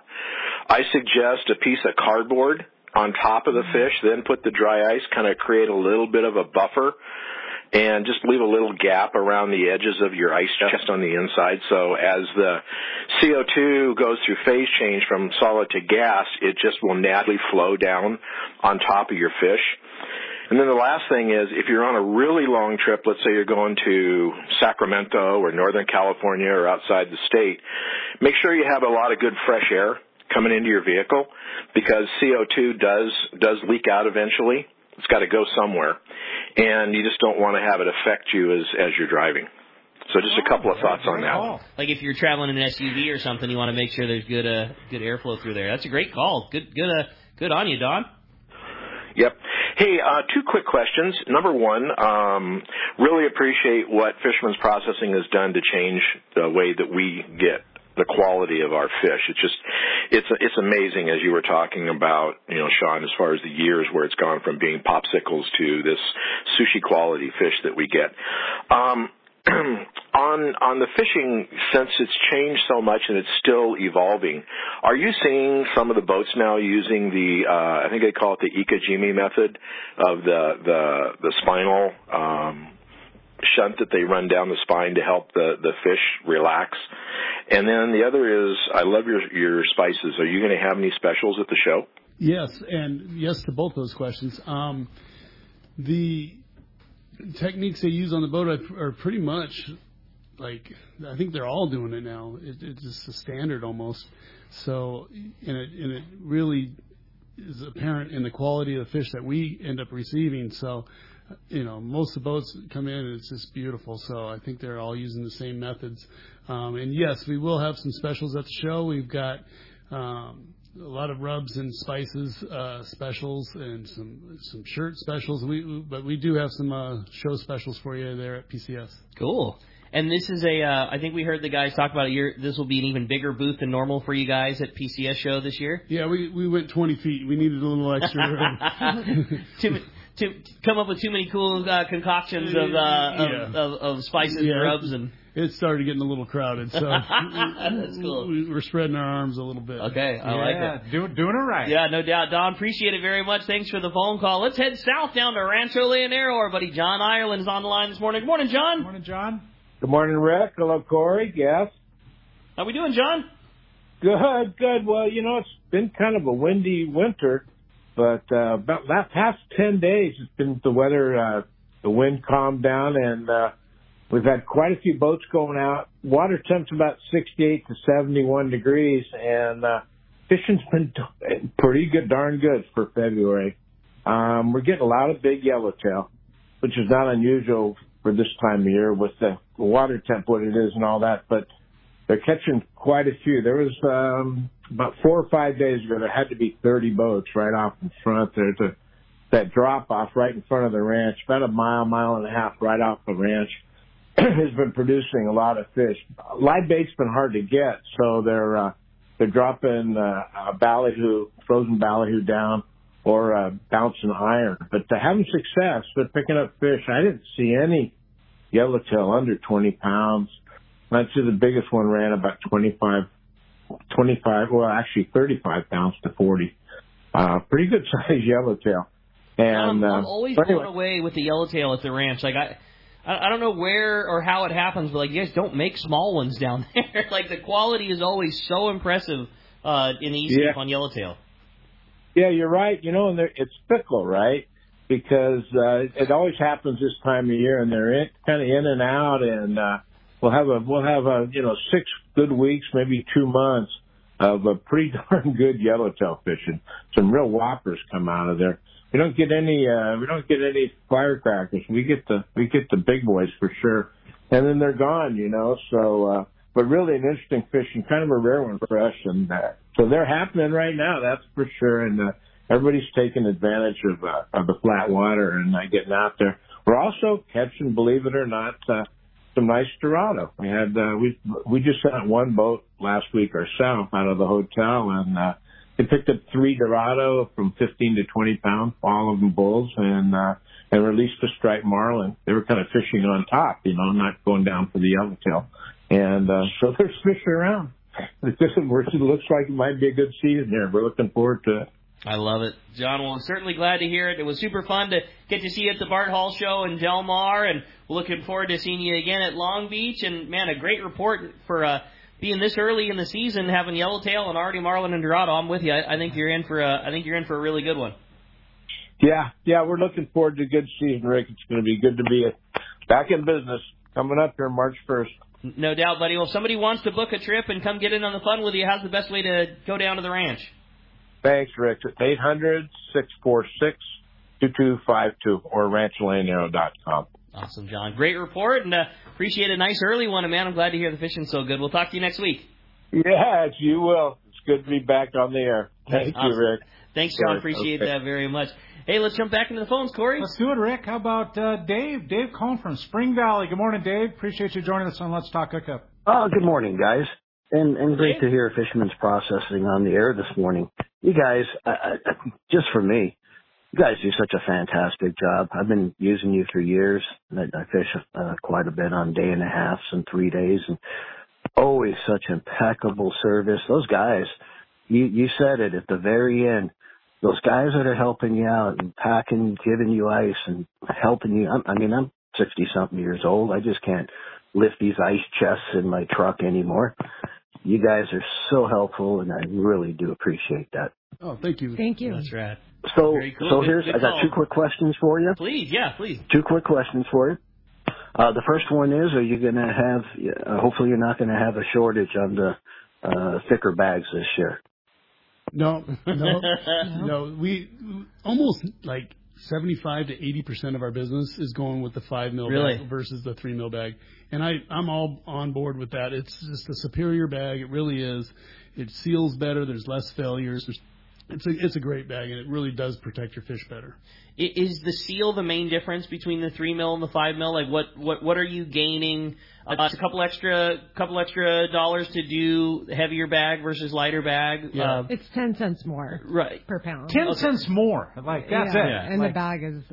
I suggest a piece of cardboard on top of the fish, then put the dry ice, kind of create a little bit of a buffer, and just leave a little gap around the edges of your ice chest on the inside. So as the C O two goes through phase change from solid to gas, it just will naturally flow down on top of your fish. And then the last thing is, if you're on a really long trip, let's say you're going to Sacramento or Northern California or outside the state, make sure you have a lot of good fresh air coming into your vehicle, because C O two does does leak out eventually. It's got to go somewhere, and you just don't want to have it affect you as as you're driving. So just a couple of thoughts on that. Like if you're traveling in an S U V or something, you want to make sure there's good uh, good airflow through there. That's a great call. Good good uh, good on you, Don. Yep. Hey, uh, two quick questions. Number one, um, really appreciate what Fisherman's Processing has done to change the way that we get the quality of our fish. It's just, it's it's amazing, as you were talking about, you know, Sean, as far as the years where it's gone from being popsicles to this sushi quality fish that we get. Um, on on the fishing, since it's changed so much and it's still evolving, are you seeing some of the boats now using the, uh, I think they call it the Ikejime method of the the, the spinal um, shunt that they run down the spine to help the, the fish relax? And then the other is, I love your your spices. Are you going to have any specials at the show? Yes, and yes to both those questions. Um, the techniques they use on the boat are, are pretty much like, I think they're all doing it now. It, it's just a standard almost. So, and it, and it really is apparent in the quality of the fish that we end up receiving. So, you know, most of the boats come in and it's just beautiful. So I think they're all using the same methods. Um, and yes, we will have some specials at the show. We've got um, a lot of rubs and spices uh, specials and some some shirt specials. We but we do have some uh, show specials for you there at P C S. Cool. And this is a, uh, I think we heard the guys talk about it. You're, this will be an even bigger booth than normal for you guys at P C S show this year. Yeah, we we went twenty feet. We needed a little extra room. to, to come up with too many cool uh, concoctions of, uh, of, yeah. of of spices yeah, and rubs and. it started getting a little crowded. So That's cool. we, we're spreading our arms a little bit. Okay, I yeah, like it. Do, doing it right. Yeah, no doubt. Don, appreciate it very much. Thanks for the phone call. Let's head south down to Rancho Leonero. Our buddy John Ireland is on the line this morning. Good morning, John. Good morning, John. Good morning, Rick. Hello, Corey. Yes. How we doing, John? Good, good. Well, you know, it's been kind of a windy winter, but uh, about that past ten days, it's been the weather, uh, the wind calmed down, and uh, we've had quite a few boats going out. Water temp's about sixty-eight to seventy-one degrees, and uh, fishing's been pretty good, darn good for February. Um, we're getting a lot of big yellowtail, which is not unusual for this time of year with the water temp, what it is and all that, but they're catching quite a few. There was um, about four or five days ago, there had to be thirty boats right off in front. There's a, that drop-off right in front of the ranch, about a mile, mile and a half right off the ranch, has been producing a lot of fish. Live bait's been hard to get, so they're uh, they're dropping uh, a ballyhoo, frozen ballyhoo down, or uh, bouncing iron. But they're having success. They're picking up fish. I didn't see any yellowtail under twenty pounds. I'd say the biggest one ran about twenty-five, twenty-five, well, actually thirty-five pounds to forty. Uh, pretty good size yellowtail. And, I'm, I'm uh, always anyway. blown away with the yellowtail at the ranch. Like, I, I don't know where or how it happens, but, like, you guys don't make small ones down there. Like, the quality is always so impressive uh, in the East Yeah. Cape on yellowtail. Yeah, you're right. You know, and they're- it's fickle, right? Because uh, it always happens this time of year, and they're in, kind of in and out, and uh, we'll have a we'll have a you know six good weeks, maybe two months of a pretty darn good yellowtail fishing. Some real whoppers come out of there. We don't get any uh, we don't get any firecrackers. We get the we get the big boys for sure, and then they're gone. You know, so uh, but really an interesting fishing, kind of a rare one for us, and uh, so they're happening right now. That's for sure, and. Uh, Everybody's taking advantage of, uh, of the flat water and uh, getting out there. We're also catching, believe it or not, uh, some nice Dorado. We had uh, we we just sent one boat last week ourselves out of the hotel, and uh, they picked up three Dorado from fifteen to twenty pounds, all of them bulls, and uh, and released a striped marlin. They were kind of fishing on top, you know, not going down for the yellowtail. And uh, so there's fish around. It looks like it might be a good season here. We're looking forward to it. I love it. John, well, I'm certainly glad to hear it. It was super fun to get to see you at the Bart Hall Show in Del Mar, and we're looking forward to seeing you again at Long Beach. And, man, a great report for uh, being this early in the season, having yellowtail and already marlin and Dorado. I'm with you. I, I think you're in for a, I think you're in for a really good one. Yeah, yeah, we're looking forward to a good season, Rick. It's going to be good to be back in business coming up here March first. No doubt, buddy. Well, if somebody wants to book a trip and come get in on the fun with you, how's the best way to go down to the ranch? Thanks, Rick. It's eight hundred, six four six, two two five two or ranch leonero dot com. Awesome, John. Great report, and uh, appreciate a nice early one. And, man, I'm glad to hear the fishing's so good. We'll talk to you next week. Yes, you will. It's good to be back on the air. Thank awesome. you, Rick. Thanks, John. Good. Appreciate Okay. that very much. Hey, let's jump back into the phones, Corey. Let's do it, Rick. How about uh, Dave? Dave Cohn from Spring Valley. Good morning, Dave. Appreciate you joining us on Let's Talk Hookup. Oh, good morning, guys. And and great to hear Fisherman's Processing on the air this morning. You guys, I, I, just for me, you guys do such a fantastic job. I've been using you for years. I, I fish uh, quite a bit on day and a half and three days, and always such impeccable service. Those guys, you, you said it at the very end. Those guys that are helping you out and packing, giving you ice and helping you. I, I mean, I'm sixty-something years old. I just can't lift these ice chests in my truck anymore. You guys are so helpful, and I really do appreciate that. Oh, thank you. Thank you. That's right. So, Very cool. so Good- here's good I got call. two quick questions for you. Please, yeah, please. Two quick questions for you. Uh, the first one is: are you going to have? Uh, hopefully, you're not going to have a shortage on the uh, thicker bags this year. No, no, no. We almost like seventy-five to eighty percent of our business is going with the five mil Really? bag versus the three mil bag, and I I'm all on board with that. It's just a superior bag. It really is. It seals better. There's less failures. There's, it's a it's a great bag, and it really does protect your fish better. I- Is the seal the main difference between the three mil and the five mil? Like, what what what are you gaining? Uh, it's a couple extra couple extra dollars to do heavier bag versus lighter bag. Yeah. Uh, It's ten cents more right. per pound. Ten cents more. Like, that's yeah, it. And Like, the bag is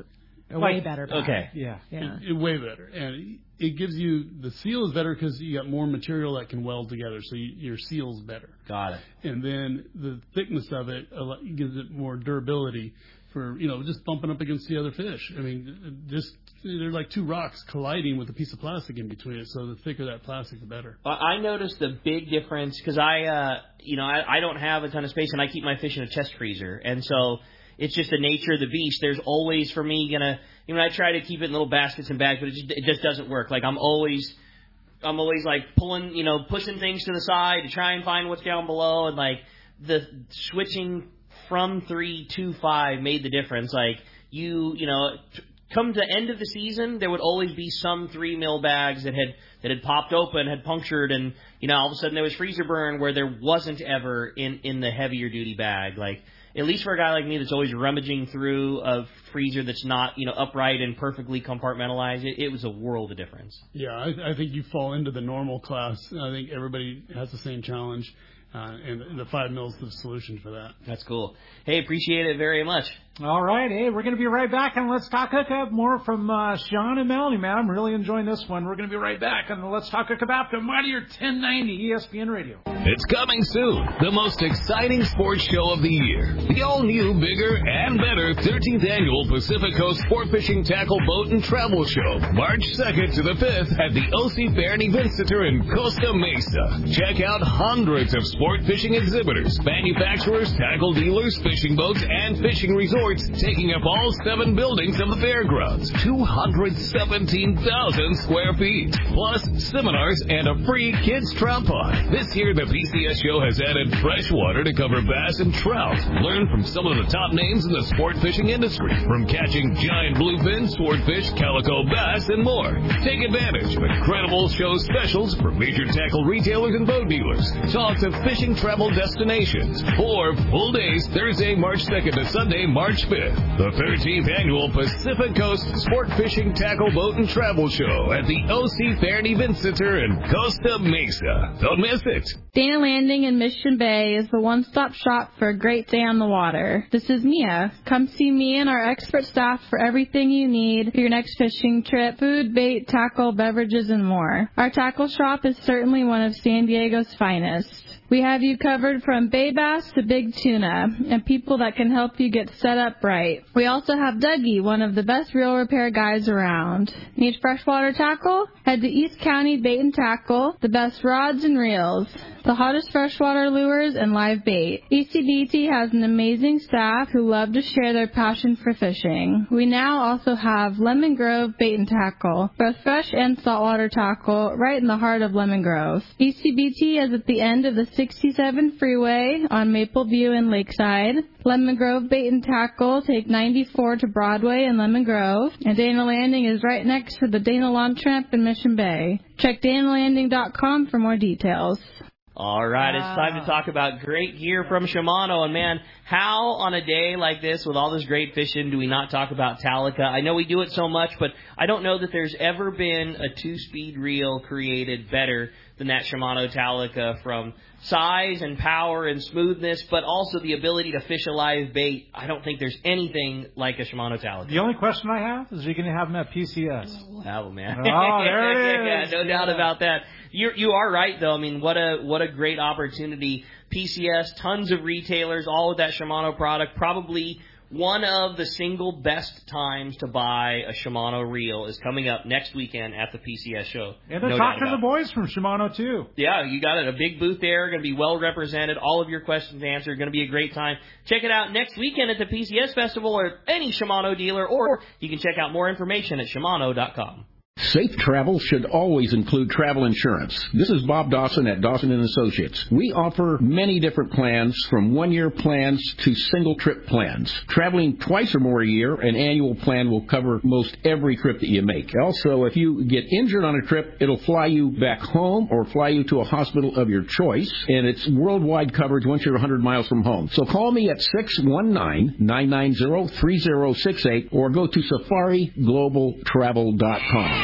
A like, way better bag. Okay. Yeah. Yeah. It, it, way better. And it gives you, the seal is better because you got more material that can weld together, so you, your seal's better. Got it. And then the thickness of it gives it more durability for, you know, just bumping up against the other fish. I mean, just, they're like two rocks colliding with a piece of plastic in between it, so the thicker that plastic, the better. I noticed a big difference because I, uh, you know, I, I don't have a ton of space, and I keep my fish in a chest freezer, and so it's just the nature of the beast. There's always, for me, gonna, you know, I try to keep it in little baskets and bags, but it just, it just doesn't work. Like I'm always, I'm always like pulling, you know, pushing things to the side to try and find what's down below, and like the switching from three to five made the difference. Like you, you know, t- come to end of the season, there would always be some three mil bags that had that had popped open, had punctured, and you know, all of a sudden there was freezer burn where there wasn't ever in in the heavier duty bag. Like at least for a guy like me that's always rummaging through a freezer that's not, you know, upright and perfectly compartmentalized, it, it was a world of difference. Yeah, I, I think you fall into the normal class. I think everybody has the same challenge. Uh, and the five mils is the solution for that. That's cool. Hey, appreciate it very much. All right. Hey, we're going to be right back on Let's Talk Hookup. More from uh, Sean and Melanie, man. I'm really enjoying this one. We're going to be right back on the Let's Talk Hookup after Mightier ten ninety E S P N Radio. It's coming soon. The most exciting sports show of the year. The all-new, bigger, and better thirteenth Annual Pacific Coast Sport Fishing Tackle Boat and Travel Show. March second to the fifth at the O C Fair and Event Center in Costa Mesa. Check out hundreds of sport fishing exhibitors, manufacturers, tackle dealers, fishing boats, and fishing resorts taking up all seven buildings of the fairgrounds. two hundred seventeen thousand square feet. Plus seminars and a free kids trout pond. This year the P C S show has added freshwater to cover bass and trout. Learn from some of the top names in the sport fishing industry, from catching giant bluefin, swordfish, calico bass, and more. Take advantage of incredible show specials from major tackle retailers and boat dealers. Talk to fishing travel destinations. Four full days, Thursday, March second to Sunday, March fifth. The thirteenth Annual Pacific Coast Sport Fishing Tackle Boat and Travel Show at the O C Fair and Event Center in Costa Mesa. Don't miss it. Dana Landing in Mission Bay is the one-stop shop for a great day on the water. This is Mia. Come see me and our expert staff for everything you need for your next fishing trip: food, bait, tackle, beverages, and more. Our tackle shop is certainly one of San Diego's finest. We have you covered from bay bass to big tuna, and people that can help you get set up right. We also have Dougie, one of the best reel repair guys around. Need freshwater tackle? Head to East County Bait and Tackle, the best rods and reels, the hottest freshwater lures, and live bait. E C B T has an amazing staff who love to share their passion for fishing. We now also have Lemon Grove Bait and Tackle, both fresh and saltwater tackle, right in the heart of Lemon Grove. E C B T is at the end of the sixty-seven freeway on Maple View and Lakeside. Lemon Grove Bait and Tackle take ninety-four to Broadway in Lemon Grove, and Dana Landing is right next to the Dana Launch Ramp in Mission Bay. Check dana landing dot com for more details. All right, it's time to talk about great gear from Shimano. And, man, how on a day like this with all this great fishing do we not talk about Talica? I know we do it so much, but I don't know that there's ever been a two-speed reel created better than that Shimano Talica, from size and power and smoothness, but also the ability to fish a live bait. I don't think there's anything like a Shimano Talica. The only question I have is, are you going to have them at P C S? Wow, man. Oh, there it is. Yeah, no doubt about that. You you are right, though. I mean, what a what a great opportunity. P C S, tons of retailers, all with that Shimano product. Probably one of the single best times to buy a Shimano reel is coming up next weekend at the P C S show. And they're no talking to doubt the boys from Shimano, too. Yeah, you got it. A big booth there. Going to be well represented. All of your questions answered. Going to be a great time. Check it out next weekend at the P C S Festival or any Shimano dealer, or you can check out more information at Shimano dot com. Safe travel should always include travel insurance. This is Bob Dawson at Dawson and Associates. We offer many different plans, from one-year plans to single-trip plans. Traveling twice or more a year, an annual plan will cover most every trip that you make. Also, if you get injured on a trip, it'll fly you back home or fly you to a hospital of your choice, and it's worldwide coverage once you're one hundred miles from home. So call me at six one nine, nine nine zero, three zero six eight or go to safari global travel dot com.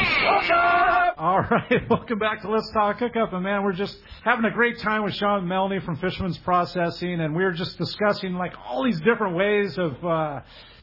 All right, welcome back to Let's Talk Hookup. And, man, we're just having a great time with Sean and Melanie from Fisherman's Processing, and we were just discussing, like, all these different ways of uh,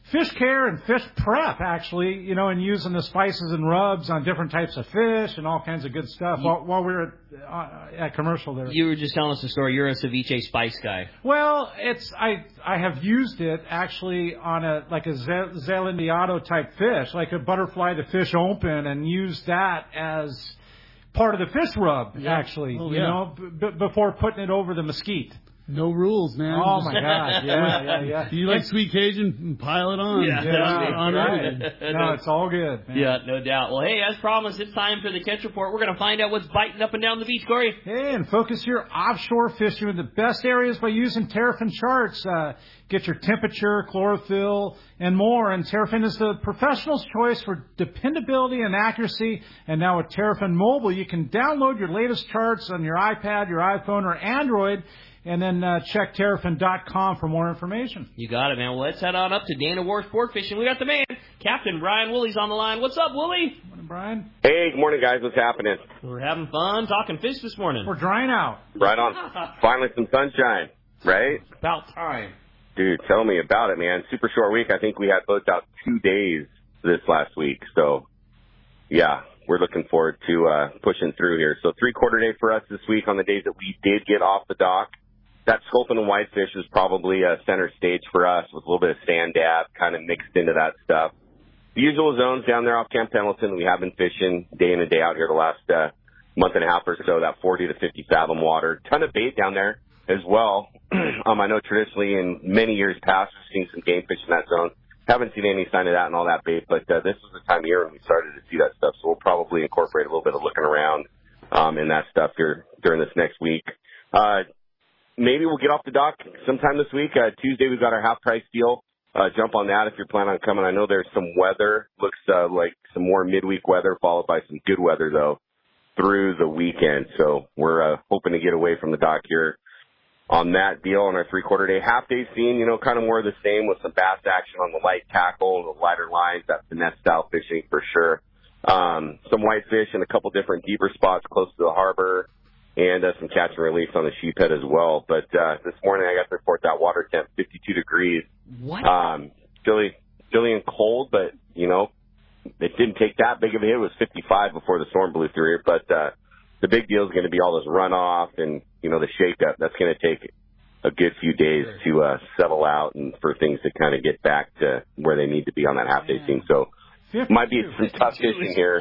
fish care and fish prep, actually, you know, and using the spices and rubs on different types of fish and all kinds of good stuff You, while, while we were at, uh, at commercial there. You were just telling us a story. You're a ceviche spice guy. Well, it's I I have used it actually on a like a Zelendiado type fish, like a butterfly the fish open, and used that as part of the fish rub, yeah. actually, oh, you yeah. know, b- before putting it over the mesquite. No rules, man. Oh, my God. Yeah, yeah, yeah. You like sweet Cajun, pile it on. Yeah, yeah on right. No, it's all good, man. Yeah, no doubt. Well, hey, as promised, it's time for the Catch Report. We're going to find out what's biting up and down the beach, Corey. Hey, and focus your offshore fishing with the best areas by using Terrafin charts. Uh, get your temperature, chlorophyll, and more. And Terrafin is the professional's choice for dependability and accuracy. And now with Terrafin Mobile, you can download your latest charts on your iPad, your iPhone, or Android. And then uh, check Terrafin dot com for more information. You got it, man. Well, let's head on up to Dana Wharf Sport Fishing. We got the man, Captain Brian Woolley's on the line. What's up, Woolley? Morning, Brian. Hey, good morning, guys. What's happening? We're having fun talking fish this morning. We're drying out. Right on. Finally some sunshine, right? About time. Dude, tell me about it, man. Super short week. I think we had boats out two days this last week. So, yeah, we're looking forward to uh, pushing through here. So three-quarter day for us this week on the days that we did get off the dock. That sculpin and whitefish is probably a center stage for us with a little bit of sand dab kind of mixed into that stuff. The usual zones down there off Camp Pendleton, we have been fishing day in and day out here the last uh, month and a half or so, that forty to fifty fathom water. Ton of bait down there as well. um, I know traditionally in many years past we've seen some game fish in that zone. Haven't seen any sign of that and all that bait, but uh, this was the time of year when we started to see that stuff, so we'll probably incorporate a little bit of looking around um, in that stuff here during this next week. Uh, Maybe we'll get off the dock sometime this week. Uh, Tuesday, we've got our half-price deal. Uh, jump on that if you're planning on coming. I know there's some weather. Looks uh, like some more midweek weather, followed by some good weather, though, through the weekend. So we're uh, hoping to get away from the dock here on that deal on our three-quarter day. Half-day scene, you know, kind of more of the same with some bass action on the light tackle, the lighter lines, that finesse-style fishing for sure. Um, some whitefish and a couple different deeper spots close to the harbor. And uh, some catch and release on the sheephead as well. But uh, this morning I got to report that water temp, fifty-two degrees. What? Um, chilly, chilly and cold, but, you know, it didn't take that big of a hit. It was fifty-five before the storm blew through here. But uh, the big deal is going to be all this runoff and, you know, the shake-up. That's going to take a good few days to uh, settle out and for things to kind of get back to where they need to be on that half-day scene. So might be some tough fishing here.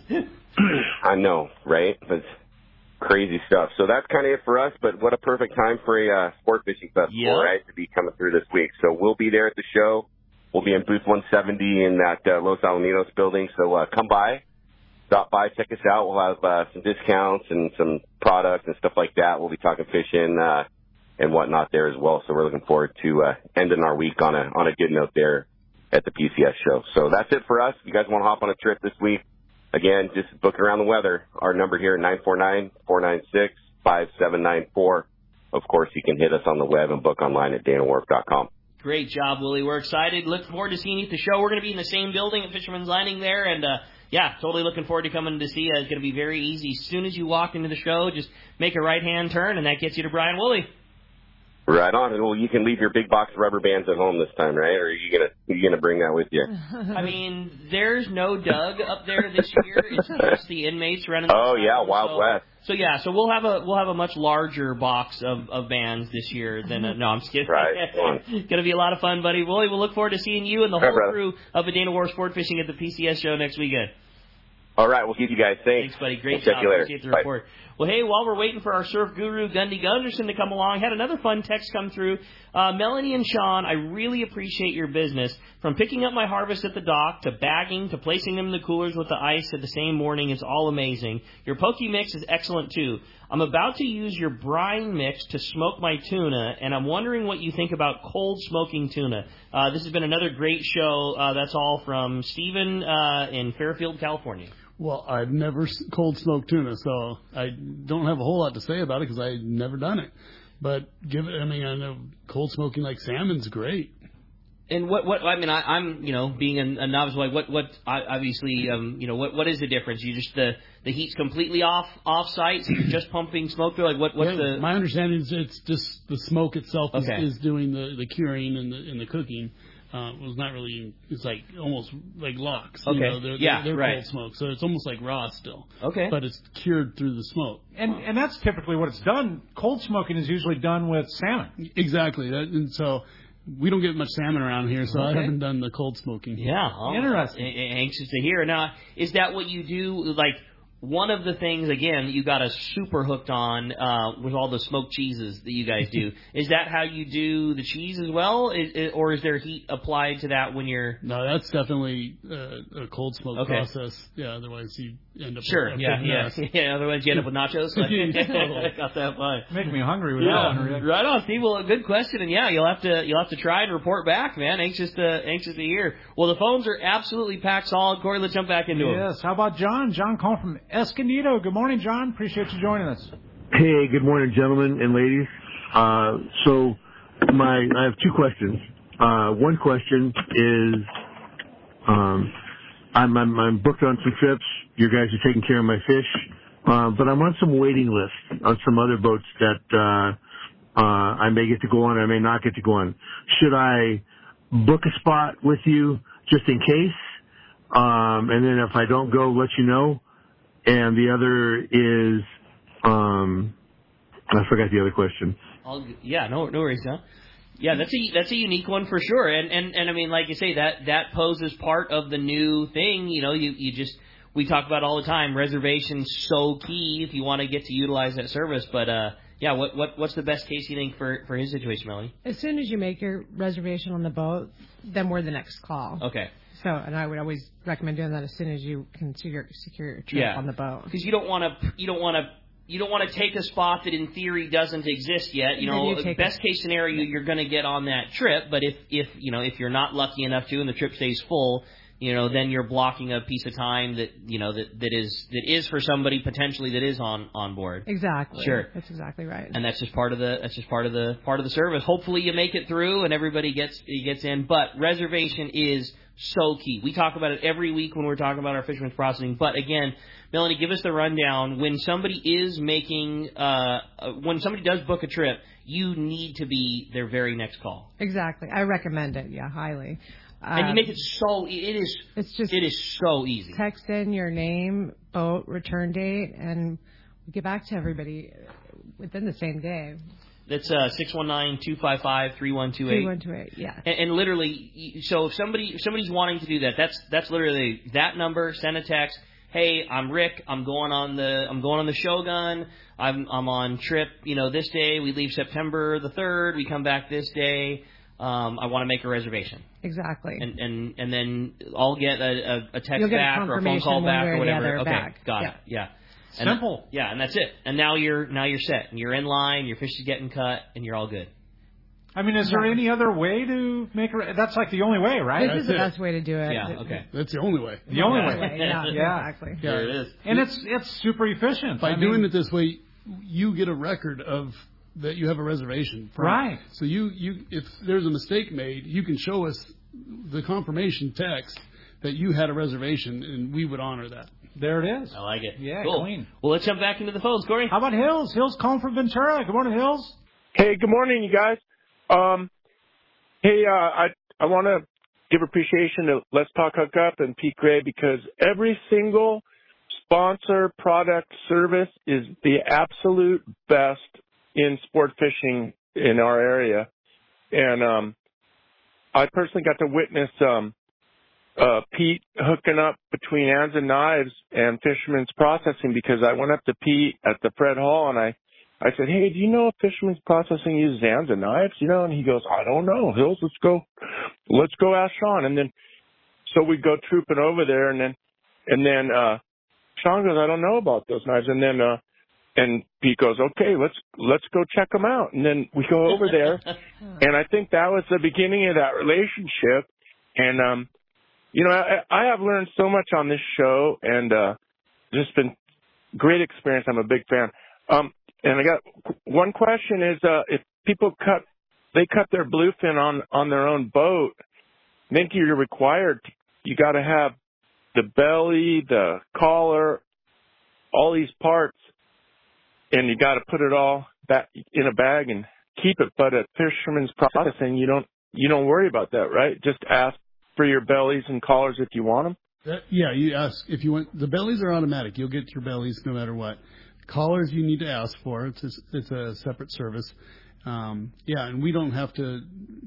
I know, right? But crazy stuff. So that's kind of it for us, but what a perfect time for a uh, sport fishing festival, yep. right, to be coming through this week. So we'll be there at the show. We'll be in booth one seventy in that uh, Los Alamitos building. So uh, come by, stop by, check us out. We'll have uh, some discounts and some products and stuff like that. We'll be talking fishing uh, and whatnot there as well. So we're looking forward to uh, ending our week on a on a good note there at the P C S show. So that's it for us. If you guys want to hop on a trip this week, again, just book around the weather. Our number here, nine four nine, four nine six, five seven nine four. Of course, you can hit us on the web and book online at dana wharf dot com. Great job, Willie. We're excited. Look forward to seeing you at the show. We're going to be in the same building at Fisherman's Landing there. And, uh, yeah, totally looking forward to coming to see you. It's going to be very easy. As soon as you walk into the show, just make a right-hand turn, and that gets you to Brian Woolley. Right on. Well, you can leave your big box of rubber bands at home this time, right? Or are you gonna are you gonna bring that with you? I mean, there's no Doug up there this year. It's just the inmates running. Oh the yeah, Wild so, West. So yeah, so we'll have a we'll have a much larger box of, of bands this year than a, no, I'm just kidding. Right. Gonna be a lot of fun, buddy. Willie, we'll look forward to seeing you and the whole right, crew of the Dana Wharf Sport Fishing at the P C S show next weekend. All right, we'll keep you guys safe. Thanks, buddy. Great we'll job. Check you later. Appreciate the Bye. report. Well, hey, while we're waiting for our surf guru, Gundy Gunderson, to come along, had another fun text come through. Uh, Melanie and Sean, I really appreciate your business. From picking up my harvest at the dock to bagging to placing them in the coolers with the ice at the same morning is all amazing. Your poke mix is excellent, too. I'm about to use your brine mix to smoke my tuna, and I'm wondering what you think about cold smoking tuna. Uh, this has been another great show. Uh, that's all from Stephen uh, in Fairfield, California. Well, I've never cold smoked tuna, so I don't have a whole lot to say about it because I've never done it. But give it, I mean, I know cold smoking like salmon's great. And what, what, I mean, I, I'm, you know, being a, a novice, like, what, what, obviously, um, you know, what, what is the difference? You just, the, the heat's completely off, off site, so you're just pumping smoke through, like, what, what's yeah, the... My understanding is it's just the smoke itself is, okay. is doing the, the curing and the, and the cooking. uh, was not really. It's like almost like locks. Okay. You know, they're, yeah. they're, they're right. cold smoke, so it's almost like raw still. Okay. But it's cured through the smoke. And and that's typically what it's done. Cold smoking is usually done with salmon. Exactly. That, and so we don't get much salmon around here, so Okay. I haven't done the cold smoking. Yeah. Oh, Interesting. a- a- Anxious to hear. Now, is that what you do? Like, one of the things, again, you got us super hooked on uh, with all the smoked cheeses that you guys do. Is that how you do the cheese as well? Is, is, or is there heat applied to that when you're... No, that's definitely uh, a cold smoke Okay. process. Yeah, otherwise you end up Sure, with a yeah, big yeah. mess. yeah. Otherwise you end up with nachos. Like, Totally. got that fun. Making me hungry with Yeah, that one, Rick. right on, Steve. Well, a good question, and yeah, you'll have to you'll have to try and report back, man. Anxious to anxious to hear. Well, the phones are absolutely packed solid. Corey, let's jump back into them. Yes. How about John? John calling from Escondido. Good morning, John. Appreciate you joining us. Hey, good morning, gentlemen and ladies. Uh, so, my I have two questions. Uh, one question is, um, I'm, I'm I'm booked on some trips. You guys are taking care of my fish, uh, but I'm on some waiting lists on some other boats that uh, uh, I may get to go on, or I may not get to go on. Should I book a spot with you just in case, um, and then if I don't go, let you know? And the other is, um, I forgot the other question. All good. Yeah, no, no worries, huh? Yeah, that's a that's a unique one for sure, and and and I mean, like you say, that that poses part of the new thing. You know, you you just we talk about all the time. Reservations so key if you want to get to utilize that service. But uh, yeah, what what what's the best case you think for for his situation, Melanie? As soon as you make your reservation on the boat, then we're the next call. Okay. So, and I would always recommend doing that as soon as you can secure, secure your trip Yeah. on the boat. Because you don't want to you don't want to. You don't want to take a spot that in theory doesn't exist yet. You Then know, you take best it. case scenario, you're going to get on that trip. But if, if you know if you're not lucky enough to, and the trip stays full, you know, then you're blocking a piece of time that you know that, that is that is for somebody potentially that is on, on board. Exactly. Sure. That's exactly right. And that's just part of the that's just part of the part of the service. Hopefully you make it through and everybody gets gets in. But reservation is so key. We talk about it every week when we're talking about our fisherman's processing. But again, Melanie, give us the rundown. When somebody is making, uh, when somebody does book a trip, you need to be their very next call. Exactly. I recommend it. Yeah, highly. And you Um, make it so it is. It's just it is so easy. Text in your name, boat, return date, and we get back to everybody within the same day. That's uh, six one nine, two five five, three one two eight. three one two eight, yeah. And, and literally, so if somebody if somebody's wanting to do that, that's that's literally that number. Send a text. Hey, I'm Rick. I'm going on the I'm going on the Shogun. I'm I'm on trip. You know, this day we leave September the third. We come back this day. Um, I want to make a reservation. Exactly. And and and then I'll get a, a, a text You'll get back or a phone confirmation call one back way or or the whatever. other Okay, back. got Yeah. it. Yeah. And Simple. that- yeah, and that's it. And now you're now you're set. And you're in line. Your fish is getting cut, and you're all good. I mean, is there any other way to make a... That's like the only way, right? This is the best way to do it. Yeah. Okay. That's the only way. The only Yeah, way. yeah, Yeah. exactly. Yeah. There it is. And it's it's super efficient. By I doing mean, it this way, you get a record of that you have a reservation. From. Right. So you, you if there's a mistake made, you can show us the confirmation text that you had a reservation, and we would honor that. There it is. I like it. Yeah, cool. clean. Well, let's jump back into the phones, Corey. How about Hills? Hills calling from Ventura. Good morning, Hills. Hey, good morning, you guys. Um, hey, uh, I I want to give appreciation to Let's Talk Hook Up and Pete Gray because every single sponsor, product, service is the absolute best in sport fishing in our area. And um, I personally got to witness um, uh, Pete hooking up between Ands and Knives and Fisherman's Processing because I went up to Pete at the Fred Hall and I, I said, hey, do you know if Fisherman's Processing uses Ands and Knives? You know, and he goes, I don't know. Hills, let's go, let's go ask Sean. And then, so we go trooping over there and then, and then, uh, Sean goes, I don't know about those knives. And then, uh, and Pete goes, okay, let's, let's go check them out. And then we go over there. And I think that was the beginning of that relationship. And, um, you know, I, I have learned so much on this show and, uh, just been great experience. I'm a big fan. Um, and I got one question is, uh, if people cut, they cut their bluefin on, on their own boat, then you're required, you got to have the belly, the collar, all these parts, and you got to put it all back in a bag and keep it. But at Fisherman's Processing, you don't you don't worry about that, right? Just ask for your bellies and collars if you want them. That, yeah, you ask if you want. The bellies are automatic. You'll get your bellies no matter what. Collars you need to ask for. It's a, it's a separate service. Um, yeah, and we don't have to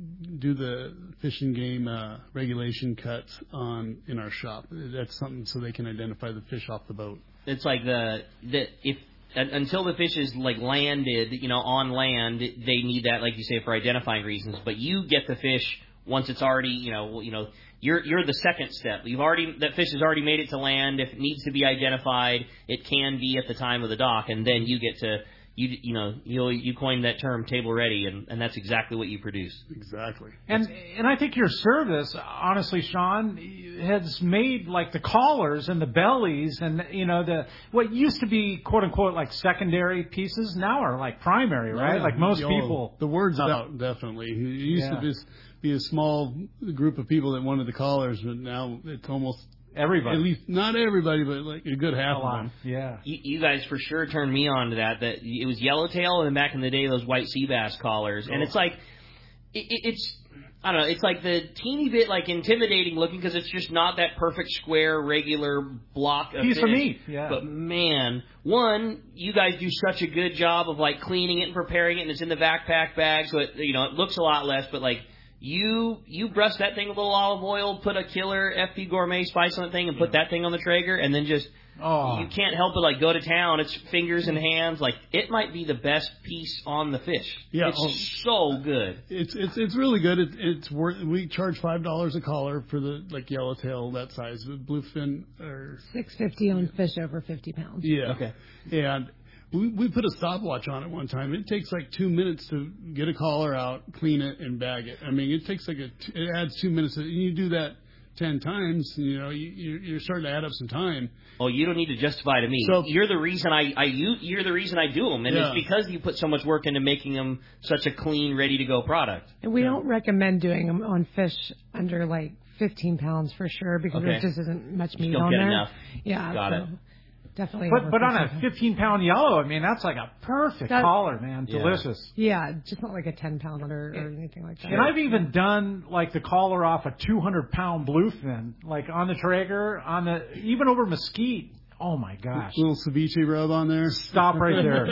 do the Fish and Game uh, regulation cuts on in our shop. That's something so they can identify the fish off the boat. It's like the the if until the fish is like landed, you know, on land, they need that, like you say, for identifying reasons. But you get the fish once it's already, you know, you know, you're you're the second step. You've already that fish has already made it to land. If it needs to be identified, it can be at the time of the dock, and then you get to. You you know you you coined that term table ready, and, and that's exactly what you produce. Exactly. And and I think your service, honestly, Sean, has made like the collars and the bellies and you know the what used to be quote unquote like secondary pieces now are like primary, right? Yeah, like most you know, people. The word's out definitely. It used Yeah. to just be a small group of people that wanted the collars, but now it's almost. Everybody. At least, not everybody, but like a good half A of lot. them. Yeah. You, you guys for sure turned me on to that. That it was yellowtail, and then back in the day, those white sea bass collars. And Oh. it's like, it, it, it's, I don't know, it's like the teeny bit like intimidating looking because it's just not that perfect square, regular block of Piece fish. of meat, yeah. But man, one, you guys do such a good job of like cleaning it and preparing it, and it's in the backpack bag, so it, you know, it looks a lot less, but like, You you brush that thing with a little olive oil, put a killer F P Gourmet spice on the thing, and put that thing on the Traeger, and then just Oh. you can't help but like go to town. It's fingers and hands. Like it might be the best piece on the fish. Yeah, it's oh. so good. It's it's it's really good. It, it's worth. We charge five dollars a collar for the like yellowtail that size. The bluefin or Six fifty on fish over fifty pounds. yeah. Okay. And we we put a stopwatch on it one time. It takes like two minutes to get a collar out, clean it, and bag it. I mean, it takes like a t- it adds two minutes. And you do that ten times, you know, you, you're you're starting to add up some time. Oh, you don't need to justify to me. So- you're the reason I, I you, you're the reason I do them, and Yeah. it's because you put so much work into making them such a clean, ready to go product. And we don't recommend doing them on fish under like fifteen pounds for sure because Okay. there just isn't much meat Just don't on get there. enough. Yeah. Got so it. Definitely. But over but on a fifteen pounds. fifteen pound yellow, I mean that's like a perfect That- collar, man. Yeah. Delicious. Yeah, just not like a ten pounder or anything like that. And I've even done like the collar off a two hundred pound bluefin, like on the Traeger, on the even over mesquite. Oh my gosh! Little ceviche rub on there. Stop right there.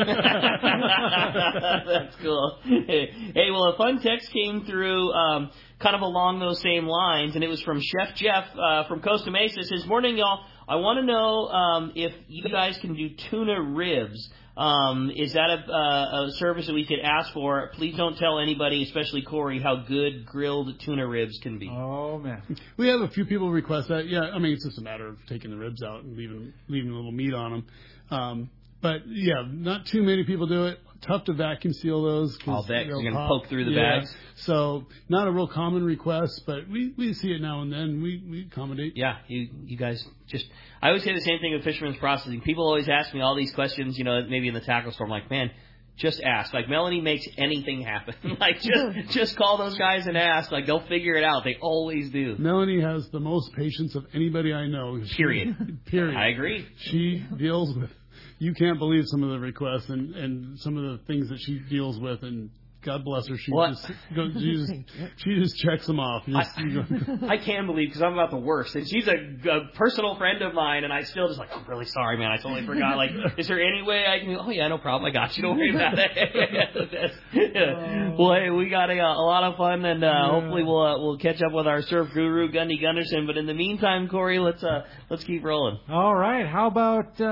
That's cool. Hey, well, a fun text came through um, kind of along those same lines, and it was from Chef Jeff uh, from Costa Mesa. It says, morning, y'all. I want to know um, if you guys can do tuna ribs. Um, is that a, uh, a service that we could ask for? Please don't tell anybody, especially Corey, how good grilled tuna ribs can be. Oh, man. We have a few people request that. Yeah, I mean, it's just a matter of taking the ribs out and leaving leaving a little meat on them. Um, but, yeah, not too many people do it. Tough to vacuum seal those. I'll bet they'll you're going to pop. poke through the Yeah. bags. So not a real common request, but we, we see it now and then. We, we accommodate. Yeah, you you guys just... I always say the same thing with Fisherman's Processing. People always ask me all these questions, you know, maybe in the tackle store. I'm like, man, just ask. Like, Melanie makes anything happen. Like, just just call those guys and ask. Like, they'll figure it out. They always do. Melanie has the most patience of anybody I know. She- Period. period. I agree. She deals with... You can't believe some of the requests and, and some of the things that she deals with, and God bless her, she What? just goes, she just she just checks them off. You just- you go- I can believe because I'm about the worst. And she's a, a personal friend of mine, and I still just like, I'm really sorry, man. I totally forgot. Like, is there any way I can? Oh yeah, no problem. I got you. Don't worry about it. Yeah. Well, hey, we got a, a lot of fun, and uh, Yeah. hopefully we'll uh, we'll catch up with our surf guru Gundy Gunderson. But in the meantime, Corey, let's uh let's keep rolling. All right. How about,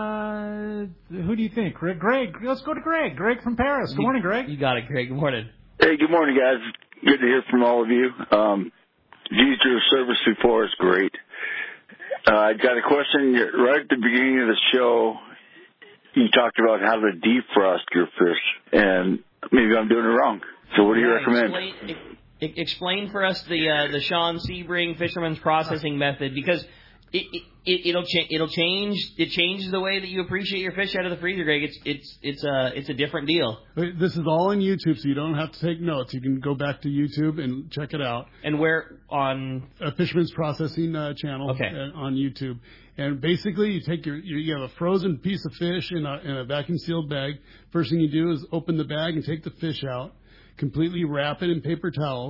uh, who do you think? Greg? Greg. Let's go to Greg. Greg from Paris. Good morning, Greg. You got it, Greg. Good morning. Hey, good morning, guys. Good to hear from all of you. Um, used your service before. It's great. Uh, I got a question. Right at the beginning of the show, you talked about how to defrost your fish, and maybe I'm doing it wrong. So what do you Yeah, recommend? Explain, e- explain for us the uh, the Sean Sebring Fisherman's Processing Method, because it, it, it it'll cha- it'll change it changes the way that you appreciate your fish out of the freezer, Greg. It's it's it's a it's a different deal. This is all on YouTube, so you don't have to take notes. You can go back to YouTube and check it out. And where on a Fisherman's Processing uh, channel Okay. uh, on YouTube. And basically, you take your you you have a frozen piece of fish in a, in a vacuum sealed bag. First thing you do is open the bag and take the fish out. Completely wrap it in paper towels.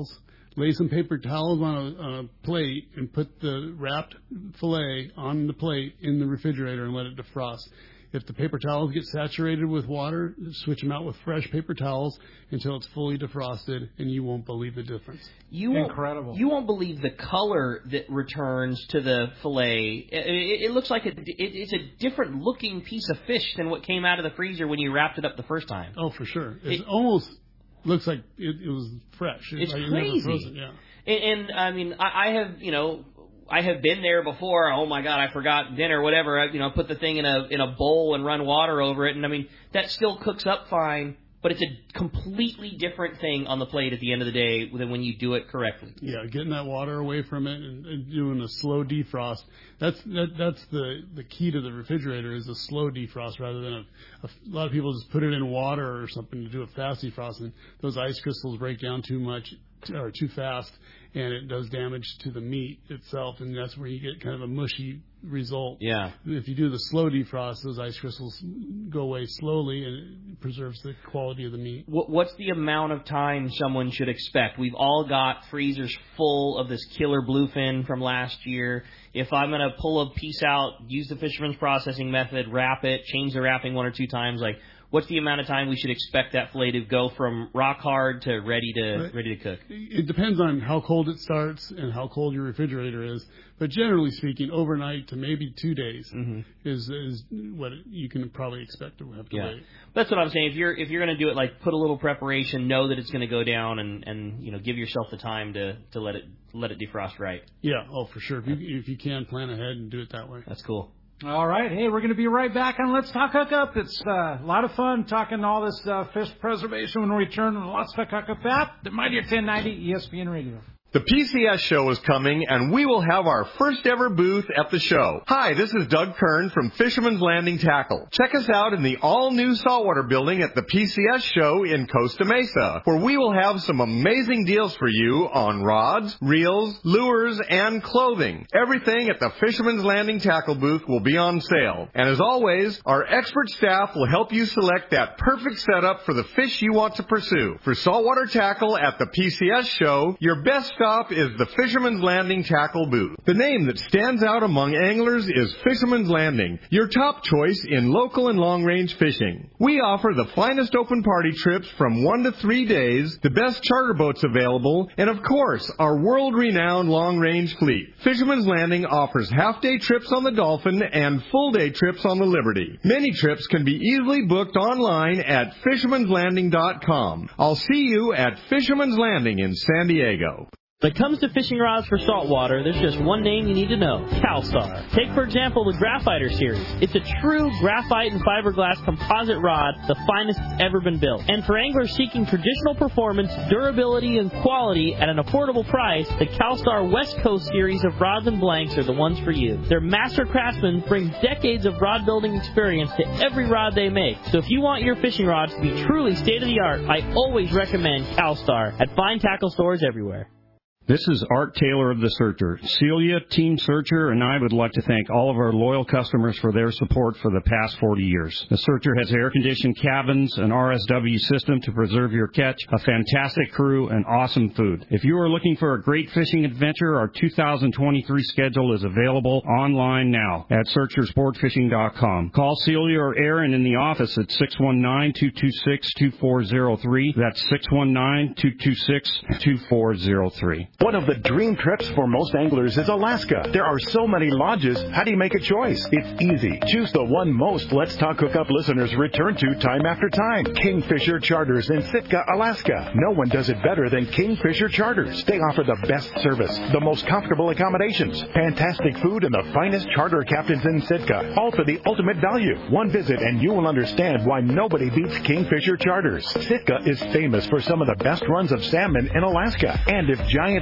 lay some paper towels on a, on a plate and put the wrapped fillet on the plate in the refrigerator and let it defrost. If the paper towels get saturated with water, switch them out with fresh paper towels until it's fully defrosted, and you won't believe the difference. You won't, Incredible. You won't believe the color that returns to the fillet. It, it, it looks like a, it, it's a different looking piece of fish than what came out of the freezer when you wrapped it up the first time. Oh, for sure. It, It- almost looks like it, it was fresh. It's like it never crazy. frozen, yeah. And, and I mean, I, I have, you know, I have been there before. Oh my God, I forgot dinner, whatever. I, you know, put the thing in a in a bowl and run water over it, and I mean that still cooks up fine. But it's a completely different thing on the plate at the end of the day than when you do it correctly. Yeah, getting that water away from it and, and doing a slow defrost. That's that, that's the, the key to the refrigerator is a slow defrost rather than a, a, a lot of people just put it in water or something to do a fast defrost, and those ice crystals break down too much or too fast, and it does damage to the meat itself, and that's where you get kind of a mushy result. Yeah. If you do the slow defrost, those ice crystals go away slowly, and it preserves the quality of the meat. What, what's the amount of time someone should expect? We've all got freezers full of this killer bluefin from last year. If I'm going to pull a piece out, use the fisherman's processing method, wrap it, change the wrapping one or two times, like, what's the amount of time we should expect that fillet to go from rock hard to ready to Right. ready to cook? It depends on how cold it starts and how cold your refrigerator is. But generally speaking, overnight to maybe two days mm-hmm. is is what you can probably expect to have to Yeah, wait. that's what I'm saying. If you're if you're going to do it, like put a little preparation, know that it's going to go down, and, and you know give yourself the time to, to let it let it defrost right. Yeah, oh for sure. If you if you can plan ahead and do it that way. That's cool. All right. Hey, we're going to be right back on Let's Talk Hookup. It's uh, a lot of fun talking all this uh, fish preservation when we return to Let's Talk Hookup at the Mightier ten ninety E S P N Radio. The P C S show is coming, and we will have our first ever booth at the show. Hi, this is Doug Kern from Fisherman's Landing Tackle. Check us out in the all-new saltwater building at the P C S show in Costa Mesa, where we will have some amazing deals for you on rods, reels, lures, and clothing. Everything at the Fisherman's Landing Tackle booth will be on sale. And as always, our expert staff will help you select that perfect setup for the fish you want to pursue. For saltwater tackle at the P C S show, your best stop is the Fisherman's Landing Tackle booth. The name that stands out among anglers is Fisherman's Landing, your top choice in local and long-range fishing. We offer the finest open party trips from one to three days, the best charter boats available, and of course, our world-renowned long-range fleet. Fisherman's Landing offers half-day trips on the Dolphin and full-day trips on the Liberty. Many trips can be easily booked online at fishermans landing dot com. I'll see you at Fisherman's Landing in San Diego. When it comes to fishing rods for saltwater, there's just one name you need to know, CalStar. Take, for example, the Graphiter series. It's a true graphite and fiberglass composite rod, the finest ever been built. And for anglers seeking traditional performance, durability, and quality at an affordable price, the CalStar West Coast series of rods and blanks are the ones for you. Their master craftsmen bring decades of rod building experience to every rod they make. So if you want your fishing rods to be truly state-of-the-art, I always recommend CalStar at fine tackle stores everywhere. This is Art Taylor of The Searcher. Celia, Team Searcher, and I would like to thank all of our loyal customers for their support for the past forty years. The Searcher has air-conditioned cabins, an R S W system to preserve your catch, a fantastic crew, and awesome food. If you are looking for a great fishing adventure, our two thousand twenty-three schedule is available online now at searcher sport fishing dot com. Call Celia or Aaron in the office at six one nine, two two six, two four zero three. That's six one nine, two two six, two four zero three. One of the dream trips for most anglers is Alaska. There are so many lodges. How do you make a choice? It's easy. Choose the one most Let's Talk Hookup listeners return to time after time. Kingfisher Charters in Sitka, Alaska. No one does it better than Kingfisher Charters. They offer the best service, the most comfortable accommodations, fantastic food, and the finest charter captains in Sitka. All for the ultimate value. One visit and you will understand why nobody beats Kingfisher Charters. Sitka is famous for some of the best runs of salmon in Alaska. And if giant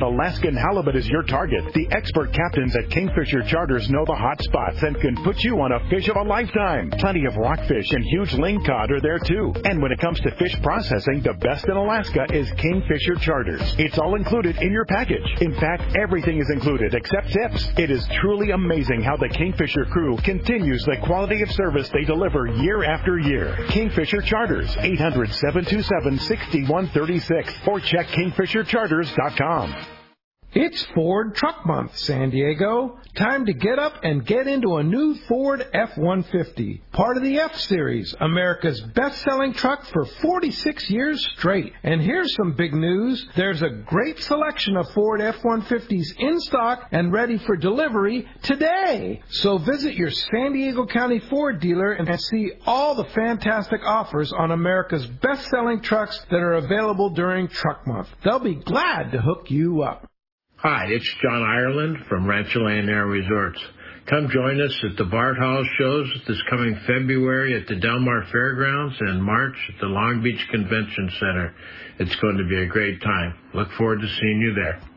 Alaskan halibut is your target, the expert captains at Kingfisher Charters know the hot spots and can put you on a fish of a lifetime. Plenty of rockfish and huge lingcod are there too. And when it comes to fish processing, the best in Alaska is Kingfisher Charters. It's all included in your package. In fact, everything is included except tips. It is truly amazing how the Kingfisher crew continues the quality of service they deliver year after year. Kingfisher Charters, eight hundred, seven two seven, six one three six, or check kingfisher charters dot com. It's Ford Truck Month, San Diego. Time to get up and get into a new Ford F one fifty. Part of the F-Series, America's best-selling truck for forty-six years straight. And here's some big news. There's a great selection of Ford F one fifties in stock and ready for delivery today. So visit your San Diego County Ford dealer and see all the fantastic offers on America's best-selling trucks that are available during Truck Month. They'll be glad to hook you up. Hi, it's John Ireland from Rancho Air Resorts. Come join us at the Bart Hall shows this coming February at the Del Mar Fairgrounds and March at the Long Beach Convention Center. It's going to be a great time. Look forward to seeing you there.